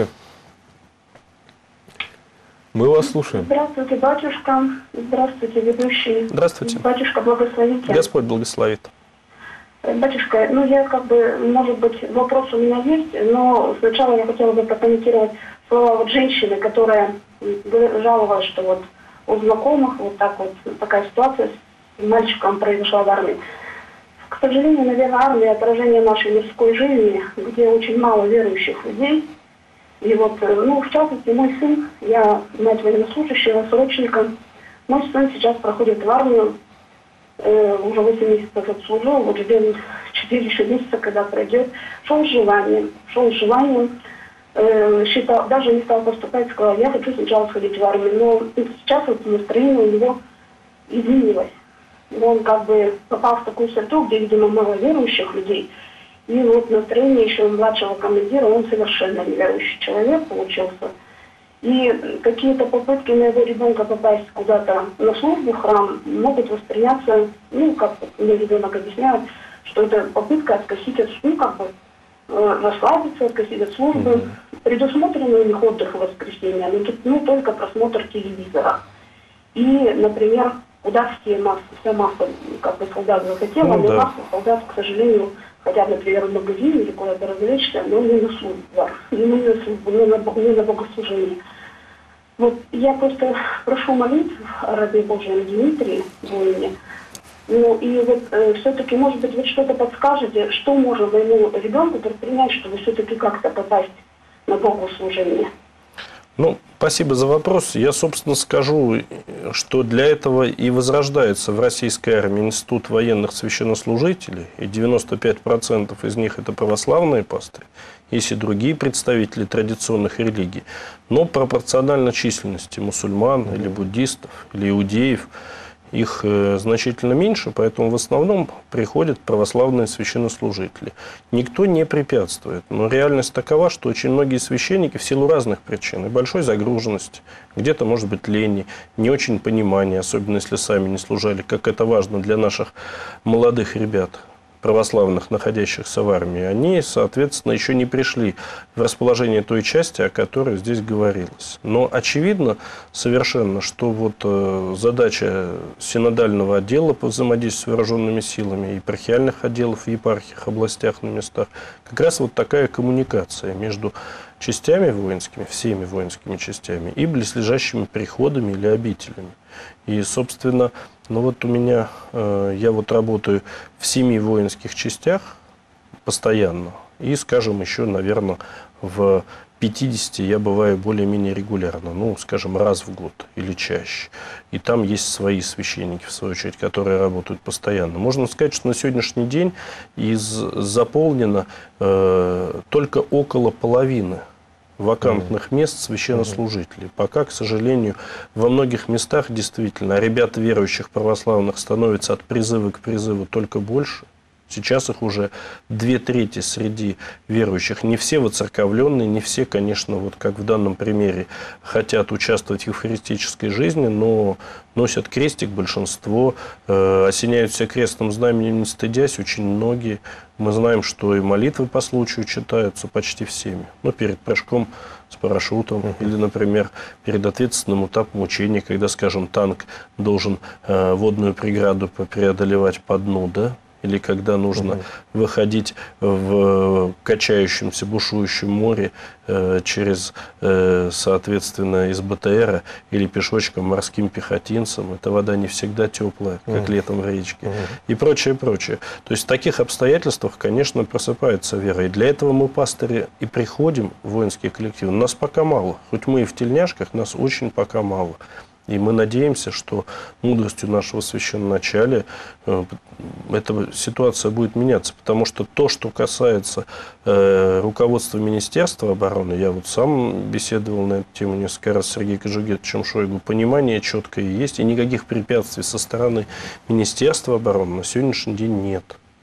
Мы вас слушаем. Здравствуйте, батюшка. Здравствуйте, ведущий. Здравствуйте. Батюшка, благословите. Господь благословит. Батюшка, ну я как бы, может быть, вопрос у меня есть, но сначала я хотела бы прокомментировать слова вот женщины, которая жаловалась, что вот у знакомых вот так вот такая ситуация с мальчиком произошла в армии. К сожалению, наверное, армия — отражение нашей мирской жизни, где очень мало верующих людей. И вот, ну, в частности, мой сын, я мать военнослужащего, срочника, мой сын сейчас проходит в армию, э, уже восемь месяцев отслужил, вот ждем четыре еще месяца, когда пройдет, шел с желанием, шел с желанием. Считал, даже не стал поступать, сказал, я хочу сначала сходить в армию. Но сейчас вот настроение у него изменилось. Он как бы попал в такую среду, где, видимо, мало верующих людей. И вот настроение еще у младшего командира, он совершенно неверующий человек получился. И какие-то попытки моего ребенка попасть куда-то на службу в храм могут восприняться, ну, как мне ребенок объясняет, что это попытка откосить от, ну, как бы, расслабиться, откосить от службы. Mm-hmm. Предусмотрен у них отдых в воскресенье, но тут, ну, только просмотр телевизора. И, например, кудасские массы, вся масса, как бы солдат захотела, ну, но да. масса солдат, к сожалению, хотят, например, в магазин или куда-то развлечься, но не на службу, не на службу, не на, не на богослужение. Вот я просто прошу молитв о рабе Божьем Дмитрии воине. Ну и вот э, все-таки, может быть, вы что-то подскажете, что можно моему ребенку предпринять, чтобы все-таки как-то попасть на богослужение? Ну, спасибо за вопрос. Я, собственно, скажу, что для этого и возрождается в российской армии институт военных священнослужителей, и девяносто пять процентов из них это православные пастыри, есть и другие представители традиционных религий, но пропорционально численности мусульман mm-hmm. или буддистов, или иудеев, их э, значительно меньше, поэтому в основном приходят православные священнослужители. Никто не препятствует, но реальность такова, что очень многие священники в силу разных причин, и большой загруженности, где-то, может быть, лени, не очень понимания, особенно если сами не служили, как это важно для наших молодых ребят, православных, находящихся в армии, они, соответственно, еще не пришли в расположение той части, о которой здесь говорилось. Но очевидно совершенно, что вот э, задача синодального отдела по взаимодействию с вооруженными силами, епархиальных отделов в епархиях, областях, на местах, как раз вот такая коммуникация между частями воинскими, всеми воинскими частями и близлежащими приходами или обителями. И, собственно, ну вот у меня, э, я вот работаю в семи воинских частях постоянно. И, скажем, еще, наверное, в пятидесяти я бываю более-менее регулярно. Ну, скажем, раз в год или чаще. И там есть свои священники, в свою очередь, которые работают постоянно. Можно сказать, что на сегодняшний день из, заполнено э, только около половины вакантных мест священнослужителей. Пока, к сожалению, во многих местах действительно ребят верующих православных становится от призыва к призыву только больше. Сейчас их уже две трети среди верующих. Не все воцерковленные, не все, конечно, вот как в данном примере, хотят участвовать в евхаристической жизни, но носят крестик большинство, э, осеняются крестным знаменем, не стыдясь, очень многие. Мы знаем, что и молитвы по случаю читаются почти всеми. Ну, перед прыжком с парашютом uh-huh. или, например, перед ответственным этапом учения, когда, скажем, танк должен э, водную преграду преодолевать по дну, да? или когда нужно угу. выходить в качающемся, бушующем море э, через, э, соответственно, из БТРа или пешочком морским пехотинцам. Эта вода не всегда теплая, как угу. летом в речке. Угу. И прочее, прочее. То есть в таких обстоятельствах, конечно, просыпается вера. И для этого мы, пастыри, и приходим в воинские коллективы. Нас пока мало. Хоть мы и в тельняшках, нас очень пока мало. И мы надеемся, что мудростью нашего священноначалия э, эта ситуация будет меняться. Потому что то, что касается э, руководства Министерства обороны, я вот сам беседовал на эту тему несколько раз с Сергеем Кожугетовичем Шойгу, понимание четкое есть, и никаких препятствий со стороны Министерства обороны на сегодняшний день нет.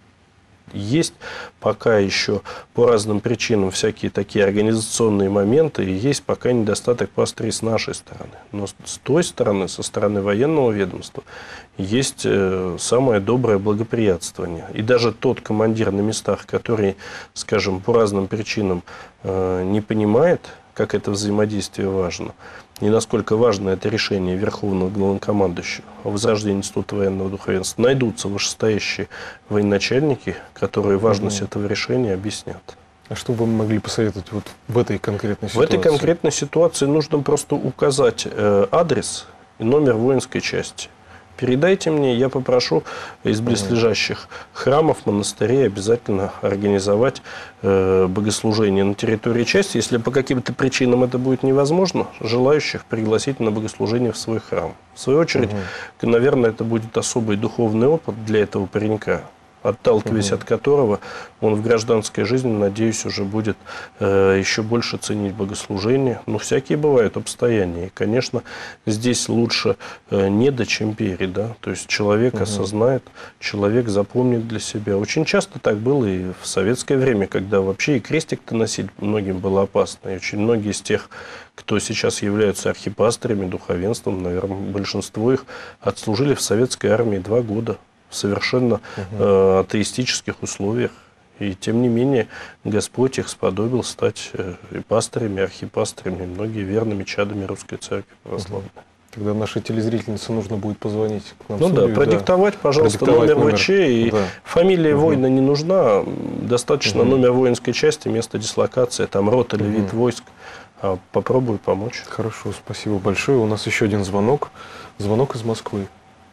Есть пока еще по разным причинам всякие такие организационные моменты, и есть пока недостаток пастырей с нашей стороны. Но с той стороны, со стороны военного ведомства, есть самое доброе благоприятствование. И даже тот командир на местах, который, скажем, по разным причинам не понимает, как это взаимодействие важно, и насколько важно это решение Верховного Главнокомандующего о возрождении Института военного духовенства, найдутся вышестоящие военачальники, которые важность угу. этого решения объяснят. А что вы могли посоветовать вот в этой конкретной ситуации? В этой конкретной ситуации нужно просто указать э, адрес и номер воинской части. Передайте мне, я попрошу из близлежащих храмов, монастырей обязательно организовать э, богослужение на территории части. Если по каким-то причинам это будет невозможно, желающих пригласить на богослужение в свой храм. В свою очередь, угу. наверное, это будет особый духовный опыт для этого паренька, отталкиваясь угу. от которого он в гражданской жизни, надеюсь, уже будет э, еще больше ценить богослужение. Но всякие бывают обстояния. И, конечно, здесь лучше э, не до, чем перед. Да? То есть человек угу. осознает, человек запомнит для себя. Очень часто так было и в советское время, когда вообще и крестик-то носить многим было опасно. И очень многие из тех, кто сейчас являются архипастырями, духовенством, наверное, большинство их отслужили в советской армии два года. В совершенно э, атеистических условиях. И тем не менее Господь их сподобил стать э, и пастырями, и архипастырями, и многие верными чадами Русской Церкви Православной. Тогда нашей телезрительнице нужно будет позвонить к нам. Ну студию, да, продиктовать, да. пожалуйста, продиктовать номер, номер ВЧ. И да. фамилия угу. воина не нужна. Достаточно угу. номер воинской части, место дислокации, там рот или угу. вид войск. А попробую помочь. Хорошо, спасибо большое. У нас еще один звонок. Звонок из Москвы.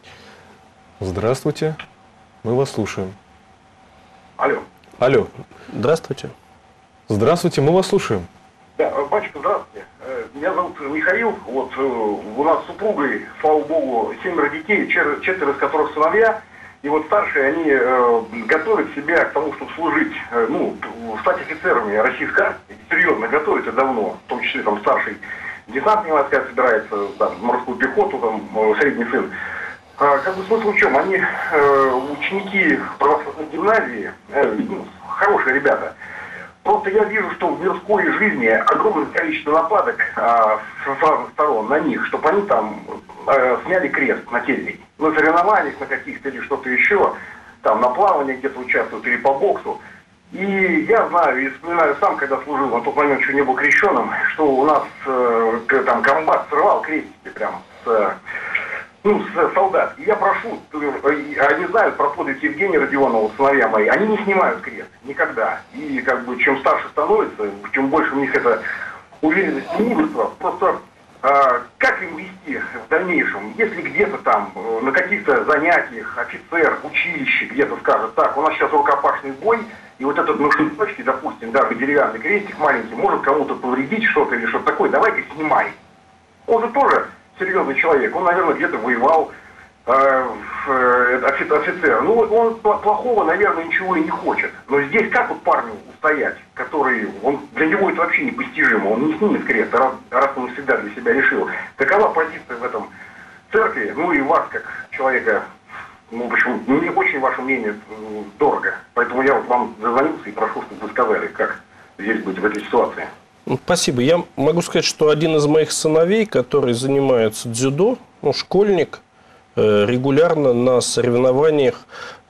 Здравствуйте, мы вас слушаем. Алло. Алло. Здравствуйте. Здравствуйте, мы вас слушаем. Да, батюшка, здравствуйте. Меня зовут Михаил. Вот у нас с супругой, слава богу, семеро детей, четверо из которых сыновья. И вот старшие, они э, готовят себя к тому, чтобы служить, э, ну, стать офицерами российской армии. Серьезно готовят это давно, в том числе там старший десантные войска собирается, там, морскую пехоту, там, средний сын. Как бы смысл в чем? Они э, ученики православной гимназии, э, ну, хорошие ребята. Просто я вижу, что в мирской жизни огромное количество нападок э, с разных сторон на них, чтобы они там э, сняли крест на теле. На соревнованиях на каких-то или что-то еще, там на плавании где-то участвуют или по боксу. И я знаю, и вспоминаю сам, когда служил, на тот момент еще не был крещеным, что у нас э, там комбат срывал крестики прям с... Ну, солдат. И я прошу, они знают про подвиг Евгения Родионова, сыновья мои, они не снимают крест. Никогда. И как бы чем старше становится, чем больше у них это уверенность и мужество, просто а, как им вести в дальнейшем, если где-то там на каких-то занятиях офицер, училище где-то скажет, так, у нас сейчас рукопашный бой, и вот этот на шесточке, допустим, даже деревянный крестик маленький, может кому-то повредить что-то или что-то такое, давай-ка снимай. Он же тоже серьезный человек, он, наверное, где-то воевал, э, э, офицер. Ну, он плохого, наверное, ничего и не хочет. Но здесь как вот парню устоять, который, он, для него это вообще непостижимо, он не снимет крест, раз, раз он всегда для себя решил. Какова позиция в этом церкви, ну и вас, как человека, ну, в общем, мне очень ваше мнение дорого. Поэтому я вот вам зазвонился и прошу, чтобы вы сказали, как здесь быть в этой ситуации. Спасибо. Я могу сказать, что один из моих сыновей, который занимается дзюдо, ну, школьник, регулярно на соревнованиях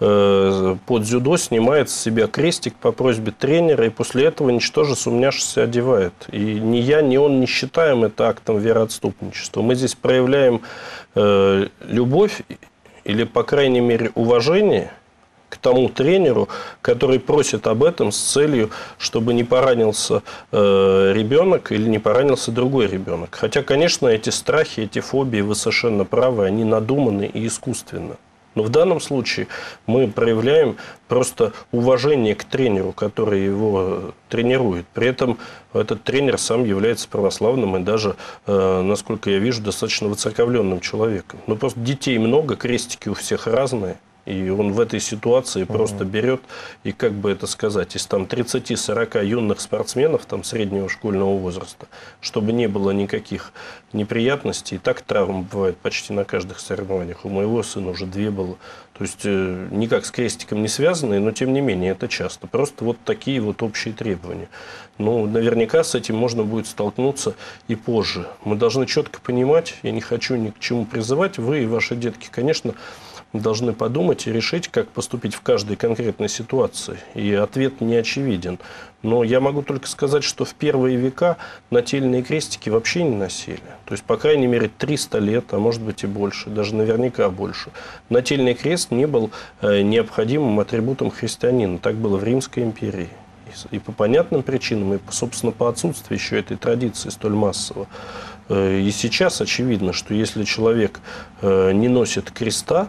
по дзюдо снимает с себя крестик по просьбе тренера, и после этого, ничтоже сумняшися, одевает. И ни я, ни он не считаем это актом вероотступничества. Мы здесь проявляем любовь или, по крайней мере, уважение к тому тренеру, который просит об этом с целью, чтобы не поранился э, ребенок или не поранился другой ребенок. Хотя, конечно, эти страхи, эти фобии, вы совершенно правы, они надуманы и искусственны. Но в данном случае мы проявляем просто уважение к тренеру, который его тренирует. При этом этот тренер сам является православным и даже, э, насколько я вижу, достаточно воцерковленным человеком. Но просто детей много, крестики у всех разные. И он в этой ситуации uh-huh. просто берет и, как бы это сказать, из там тридцати-сорока юных спортсменов там, среднего школьного возраста, чтобы не было никаких неприятностей. И так травм бывает почти на каждых соревнованиях. У моего сына уже две было. То есть э, никак с крестиком не связанные, но тем не менее это часто. Просто вот такие вот общие требования. Ну, наверняка с этим можно будет столкнуться и позже. Мы должны четко понимать, я не хочу ни к чему призывать, вы и ваши детки, конечно, должны подумать и решить, как поступить в каждой конкретной ситуации. И ответ не очевиден. Но я могу только сказать, что в первые века нательные крестики вообще не носили. То есть, по крайней мере, триста лет, а может быть и больше, даже наверняка больше. Нательный крест не был необходимым атрибутом христианина. Так было в Римской империи. И по понятным причинам, и, собственно, по отсутствию еще этой традиции столь массово. И сейчас очевидно, что если человек не носит креста,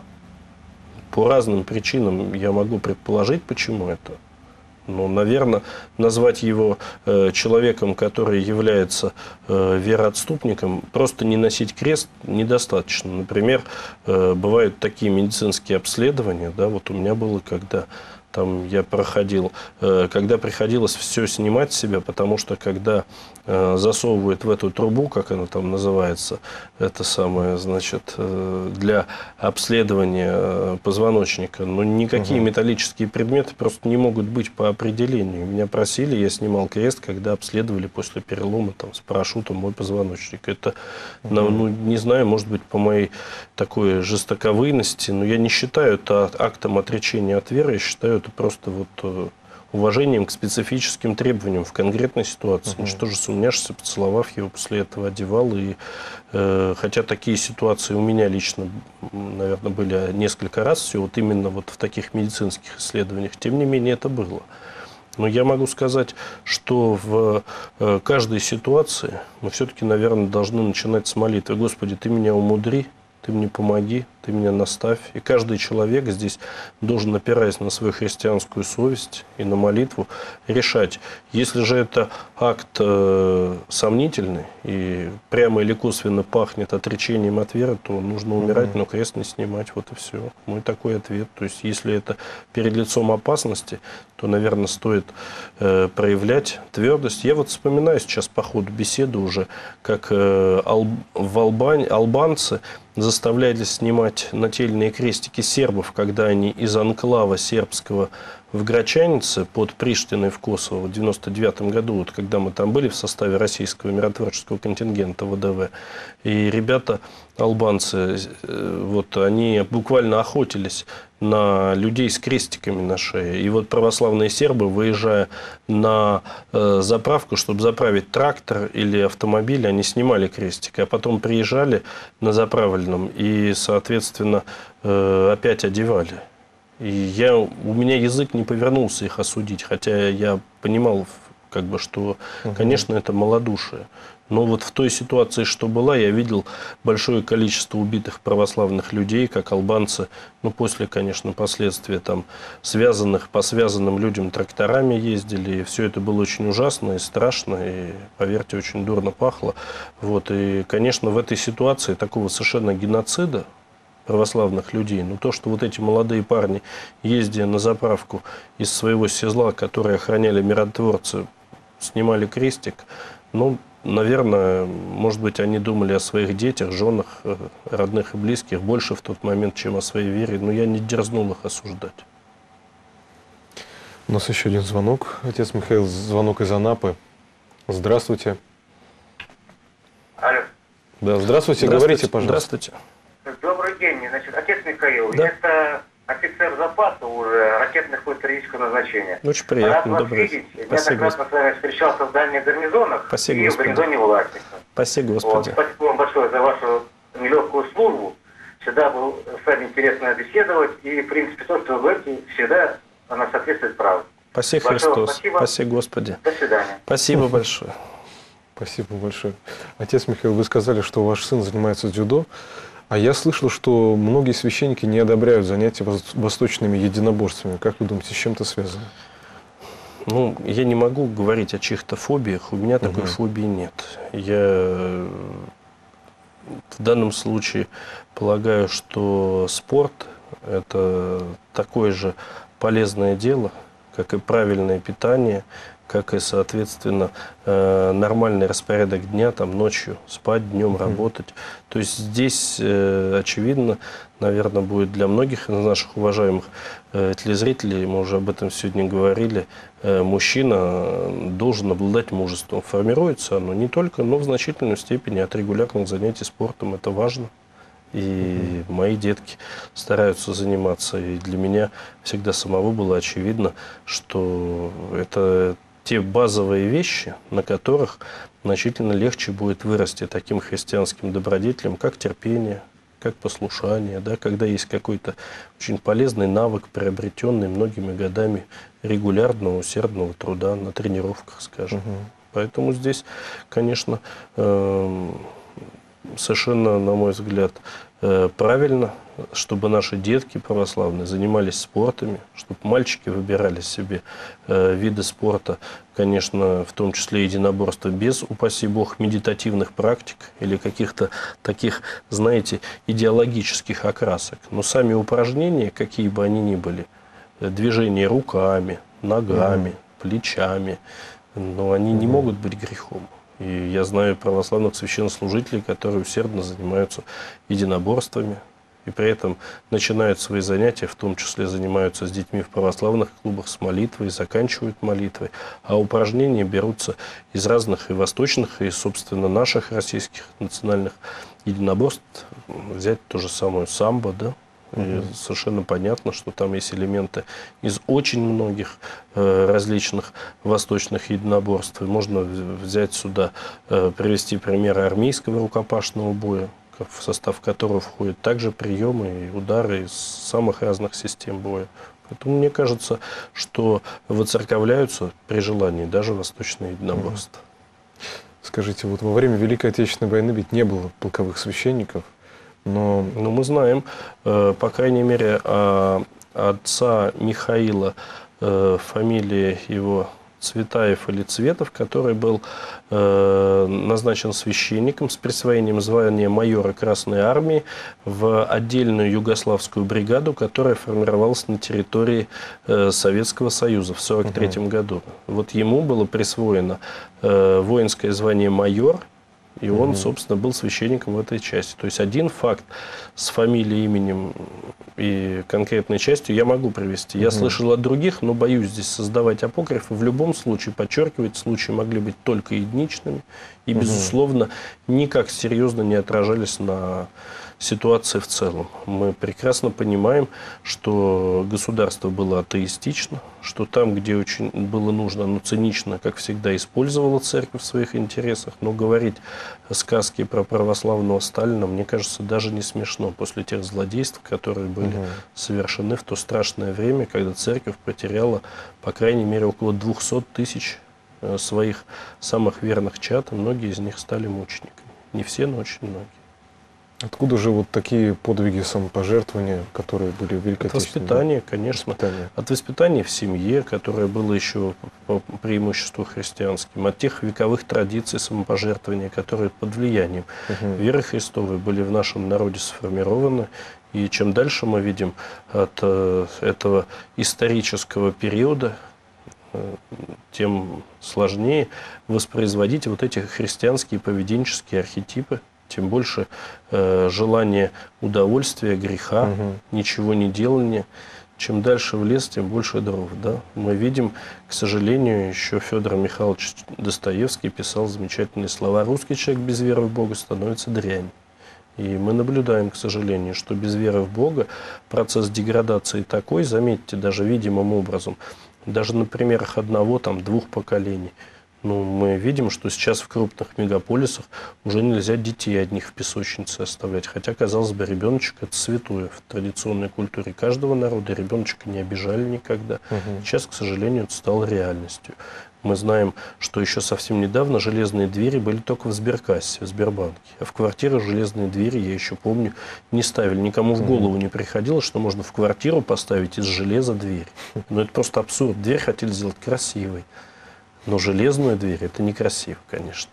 по разным причинам я могу предположить, почему это. Ну, наверное, назвать его э, человеком, который является э, вероотступником, просто не носить крест недостаточно. Например, э, бывают такие медицинские обследования, да, вот у меня было, когда там я проходил, э, когда приходилось все снимать с себя, потому что когда э, засовывают в эту трубу, как она там называется, это самое, значит, э, для обследования э, позвоночника, но никакие угу. металлические предметы просто не могут быть по определению. Меня просили, я снимал крест, когда обследовали после перелома там, с парашютом мой позвоночник. Это, угу. ну, не знаю, может быть, по моей такой жестоковыйности, но я не считаю это актом отречения от веры, я считаю это просто вот уважением к специфическим требованиям в конкретной ситуации. Uh-huh. Что же сумняшься, поцеловав его, после этого одевал. И, э, хотя такие ситуации у меня лично, наверное, были несколько раз, все вот именно вот в таких медицинских исследованиях, тем не менее это было. Но я могу сказать, что в э, каждой ситуации мы все-таки, наверное, должны начинать с молитвы. Господи, Ты меня умудри, Ты мне помоги, Ты меня наставь. И каждый человек здесь должен, опираясь на свою христианскую совесть и на молитву, решать. Если же это акт э, сомнительный и прямо или косвенно пахнет отречением от веры, то нужно умирать, mm-hmm. но крест не снимать. Вот и все. Мой такой ответ. То есть, если это перед лицом опасности, то, наверное, стоит э, проявлять твердость. Я вот вспоминаю сейчас по ходу беседы уже, как э, ал- в Албании албанцы заставляли снимать нательные крестики сербов, когда они из анклава сербского в Грачанице под Приштиной в Косово в девяносто девятом году, вот, когда мы там были в составе российского миротворческого контингента ВДВ, и ребята, албанцы, вот, они буквально охотились на людей с крестиками на шее. И вот православные сербы, выезжая на э, заправку, чтобы заправить трактор или автомобиль, они снимали крестик, а потом приезжали на заправленном и, соответственно, э, опять одевали. И я, у меня язык не повернулся их осудить, хотя я понимал, как бы, что, конечно, это малодушие. Но вот в той ситуации, что была, я видел большое количество убитых православных людей, как албанцы, ну, после, конечно, последствия там связанных, по связанным людям тракторами ездили. И все это было очень ужасно и страшно, и, поверьте, очень дурно пахло. Вот, и, конечно, в этой ситуации такого совершенно геноцида православных людей, но то, что вот эти молодые парни, ездя на заправку из своего седла, которые охраняли миротворцы, снимали крестик, ну, наверное, может быть, они думали о своих детях, женах, родных и близких больше в тот момент, чем о своей вере, но я не дерзнул их осуждать. У нас еще один звонок. Отец Михаил, звонок из Анапы. Здравствуйте. Алло. Да, здравствуйте, здравствуйте. Говорите, пожалуйста. Здравствуйте. Добрый день. Значит, отец Михаил, да. это офицер запаса уже ракетных и стратегического назначения. Очень приятно, Рад добрый вас видеть. Спасибо, Неоднократно с вами встречался в дальних гарнизонах Спасибо, и Господи. в гарнизоне Власика. Спасибо, Господи. Вот, спасибо вам большое за вашу нелегкую службу. Всегда был всадник интересно беседовать. И, в принципе, то, что вы говорите, всегда она соответствует правде. Спасибо, Христос. Спасибо. Спасибо, Господи. До свидания. Спасибо большое. Спасибо большое. Отец Михаил, вы сказали, что ваш сын занимается дзюдо, а я слышал, что многие священники не одобряют занятия восточными единоборствами. Как вы думаете, с чем это связано? Ну, я не могу говорить о чьих-то фобиях, у меня угу. такой фобии нет. Я в данном случае полагаю, что спорт – это такое же полезное дело, как и правильное питание, как и, соответственно, нормальный распорядок дня, там, ночью спать, днем работать. То есть здесь, очевидно, наверное, будет для многих из наших уважаемых телезрителей, мы уже об этом сегодня говорили, мужчина должен обладать мужеством. Формируется оно не только, но в значительной степени от регулярных занятий спортом. Это важно. И мои детки стараются заниматься. И для меня всегда самого было очевидно, что это те базовые вещи, на которых значительно легче будет вырасти таким христианским добродетелем, как терпение, как послушание, да, когда есть какой-то очень полезный навык, приобретенный многими годами регулярного, усердного труда на тренировках, скажем. Угу. Поэтому здесь, конечно, э совершенно, на мой взгляд, правильно, чтобы наши детки православные занимались спортами, чтобы мальчики выбирали себе виды спорта, конечно, в том числе единоборства, без, упаси Бог, медитативных практик или каких-то таких, знаете, идеологических окрасок. Но сами упражнения, какие бы они ни были, движения руками, ногами, mm-hmm. плечами, но они mm-hmm. не могут быть грехом. И я знаю православных священнослужителей, которые усердно занимаются единоборствами, и при этом начинают свои занятия, в том числе занимаются с детьми в православных клубах, с молитвой, заканчивают молитвой. А упражнения берутся из разных и восточных, и, собственно, наших российских национальных единоборств. Взять то же самое самбо, да? И совершенно понятно, что там есть элементы из очень многих э, различных восточных единоборств. И можно взять сюда, э, привести примеры армейского рукопашного боя, в состав которого входят также приемы и удары из самых разных систем боя. Поэтому мне кажется, что выцерковляются при желании даже восточные единоборства. Скажите, вот во время Великой Отечественной войны ведь не было полковых священников. Но... Но мы знаем, э, по крайней мере, э, отца Михаила, э, фамилия его Цветаев или Цветов, который был э, назначен священником с присвоением звания майора Красной Армии в отдельную югославскую бригаду, которая формировалась на территории э, Советского Союза в сорок третьем году. Вот ему было присвоено э, воинское звание майор. И он, угу. собственно, был священником в этой части. То есть один факт с фамилией, именем и конкретной частью я могу привести. Я угу. слышал от других, но боюсь здесь создавать апокрифы. В любом случае, подчеркивать, случаи могли быть только единичными. И, угу. безусловно, никак серьезно не отражались на ситуации в целом. Мы прекрасно понимаем, что государство было атеистично, что там, где очень было нужно, оно цинично, как всегда, использовало церковь в своих интересах. Но говорить сказки про православного Сталина, мне кажется, даже не смешно после тех злодейств, которые были угу. совершены в то страшное время, когда церковь потеряла, по крайней мере, около двухсот тысяч своих самых верных чад, и многие из них стали мучениками. Не все, но очень многие. Откуда же вот такие подвиги самопожертвования, которые были в Великой Отечественной? От воспитания, конечно. Воспитание. От воспитания в семье, которое было еще по преимуществу христианским. От тех вековых традиций самопожертвования, которые под влиянием угу. веры Христовой были в нашем народе сформированы. И чем дальше мы видим от э, этого исторического периода, э, тем сложнее воспроизводить вот эти христианские поведенческие архетипы. Тем больше э, желание удовольствия, греха, угу. ничего не делания. Чем дальше в лес, тем больше дров. Да? Мы видим, к сожалению, еще Федор Михайлович Достоевский писал замечательные слова: «Русский человек без веры в Бога становится дрянь». И мы наблюдаем, к сожалению, что без веры в Бога процесс деградации такой, заметьте, даже видимым образом, даже на примерах одного, там, двух поколений, Ну, мы видим, что сейчас в крупных мегаполисах уже нельзя детей одних в песочнице оставлять. Хотя, казалось бы, ребеночек – это святое в традиционной культуре каждого народа. Ребеночка не обижали никогда. Угу. Сейчас, к сожалению, это стало реальностью. Мы знаем, что еще совсем недавно железные двери были только в Сберкассе, в Сбербанке. А в квартирах железные двери, я еще помню, не ставили. Никому в голову не приходило, что можно в квартиру поставить из железа дверь. Но это просто абсурд. Дверь хотели сделать красивой. Но железную дверь – это некрасиво, конечно.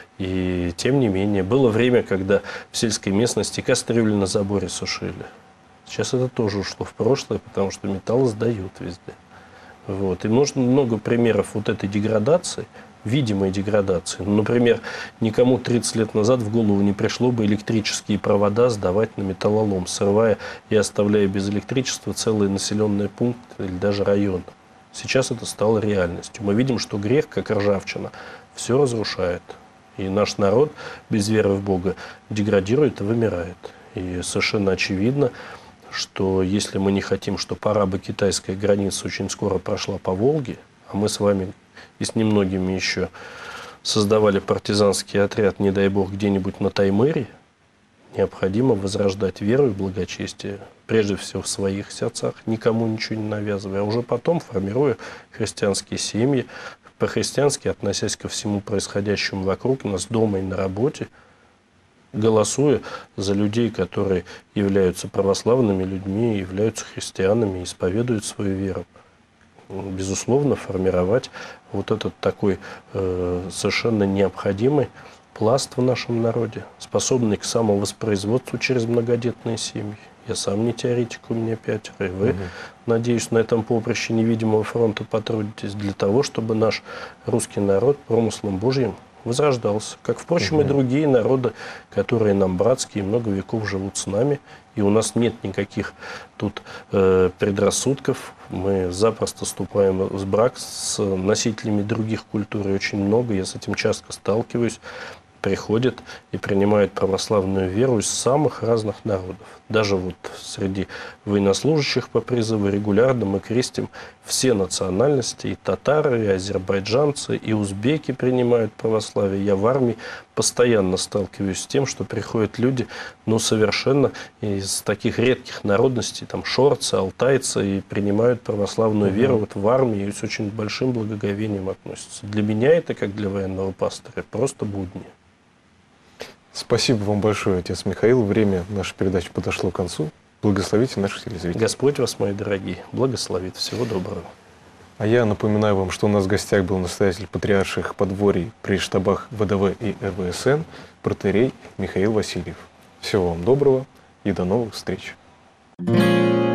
И тем не менее, было время, когда в сельской местности кастрюли на заборе сушили. Сейчас это тоже ушло в прошлое, потому что металл сдают везде. Вот. И нужно много примеров вот этой деградации, видимой деградации. Ну, например, никому тридцать лет назад в голову не пришло бы электрические провода сдавать на металлолом, срывая и оставляя без электричества целые населенные пункты или даже районы. Сейчас это стало реальностью. Мы видим, что грех, как ржавчина, все разрушает. И наш народ без веры в Бога деградирует и вымирает. И совершенно очевидно, что если мы не хотим, чтобы арабо-китайская граница очень скоро прошла по Волге, а мы с вами и с немногими еще создавали партизанский отряд, не дай бог, где-нибудь на Таймыре, необходимо возрождать веру и благочестие, прежде всего в своих сердцах, никому ничего не навязывая, а уже потом формируя христианские семьи, по-христиански относясь ко всему происходящему вокруг нас дома и на работе, голосуя за людей, которые являются православными людьми, являются христианами, исповедуют свою веру. Безусловно, формировать вот этот такой э, совершенно необходимый пласт в нашем народе, способный к самовоспроизводству через многодетные семьи. Я сам не теоретик, у меня пятеро, и вы, угу. надеюсь, на этом поприще невидимого фронта потрудитесь для того, чтобы наш русский народ промыслом Божьим возрождался. Как, впрочем, угу. и другие народы, которые нам братские, много веков живут с нами, и у нас нет никаких тут э, предрассудков. Мы запросто вступаем в брак с носителями других культур, и очень много, я с этим часто сталкиваюсь, приходят и принимают православную веру из самых разных народов. Даже вот среди военнослужащих по призыву регулярно мы крестим все национальности, и татары, и азербайджанцы, и узбеки принимают православие. Я в армии постоянно сталкиваюсь с тем, что приходят люди, ну, совершенно из таких редких народностей, там, шорцы, алтайцы, и принимают православную веру вот в армии, и с очень большим благоговением относятся. Для меня это, как для военного пастыря, просто будни. Спасибо вам большое, отец Михаил. Время нашей передачи подошло к концу. Благословите наших телезрителей. Господь вас, мои дорогие, благословит. Всего доброго. А я напоминаю вам, что у нас в гостях был настоятель патриарших подворий при штабах ВДВ и РВСН, протоиерей Михаил Васильев. Всего вам доброго и до новых встреч. Thank you.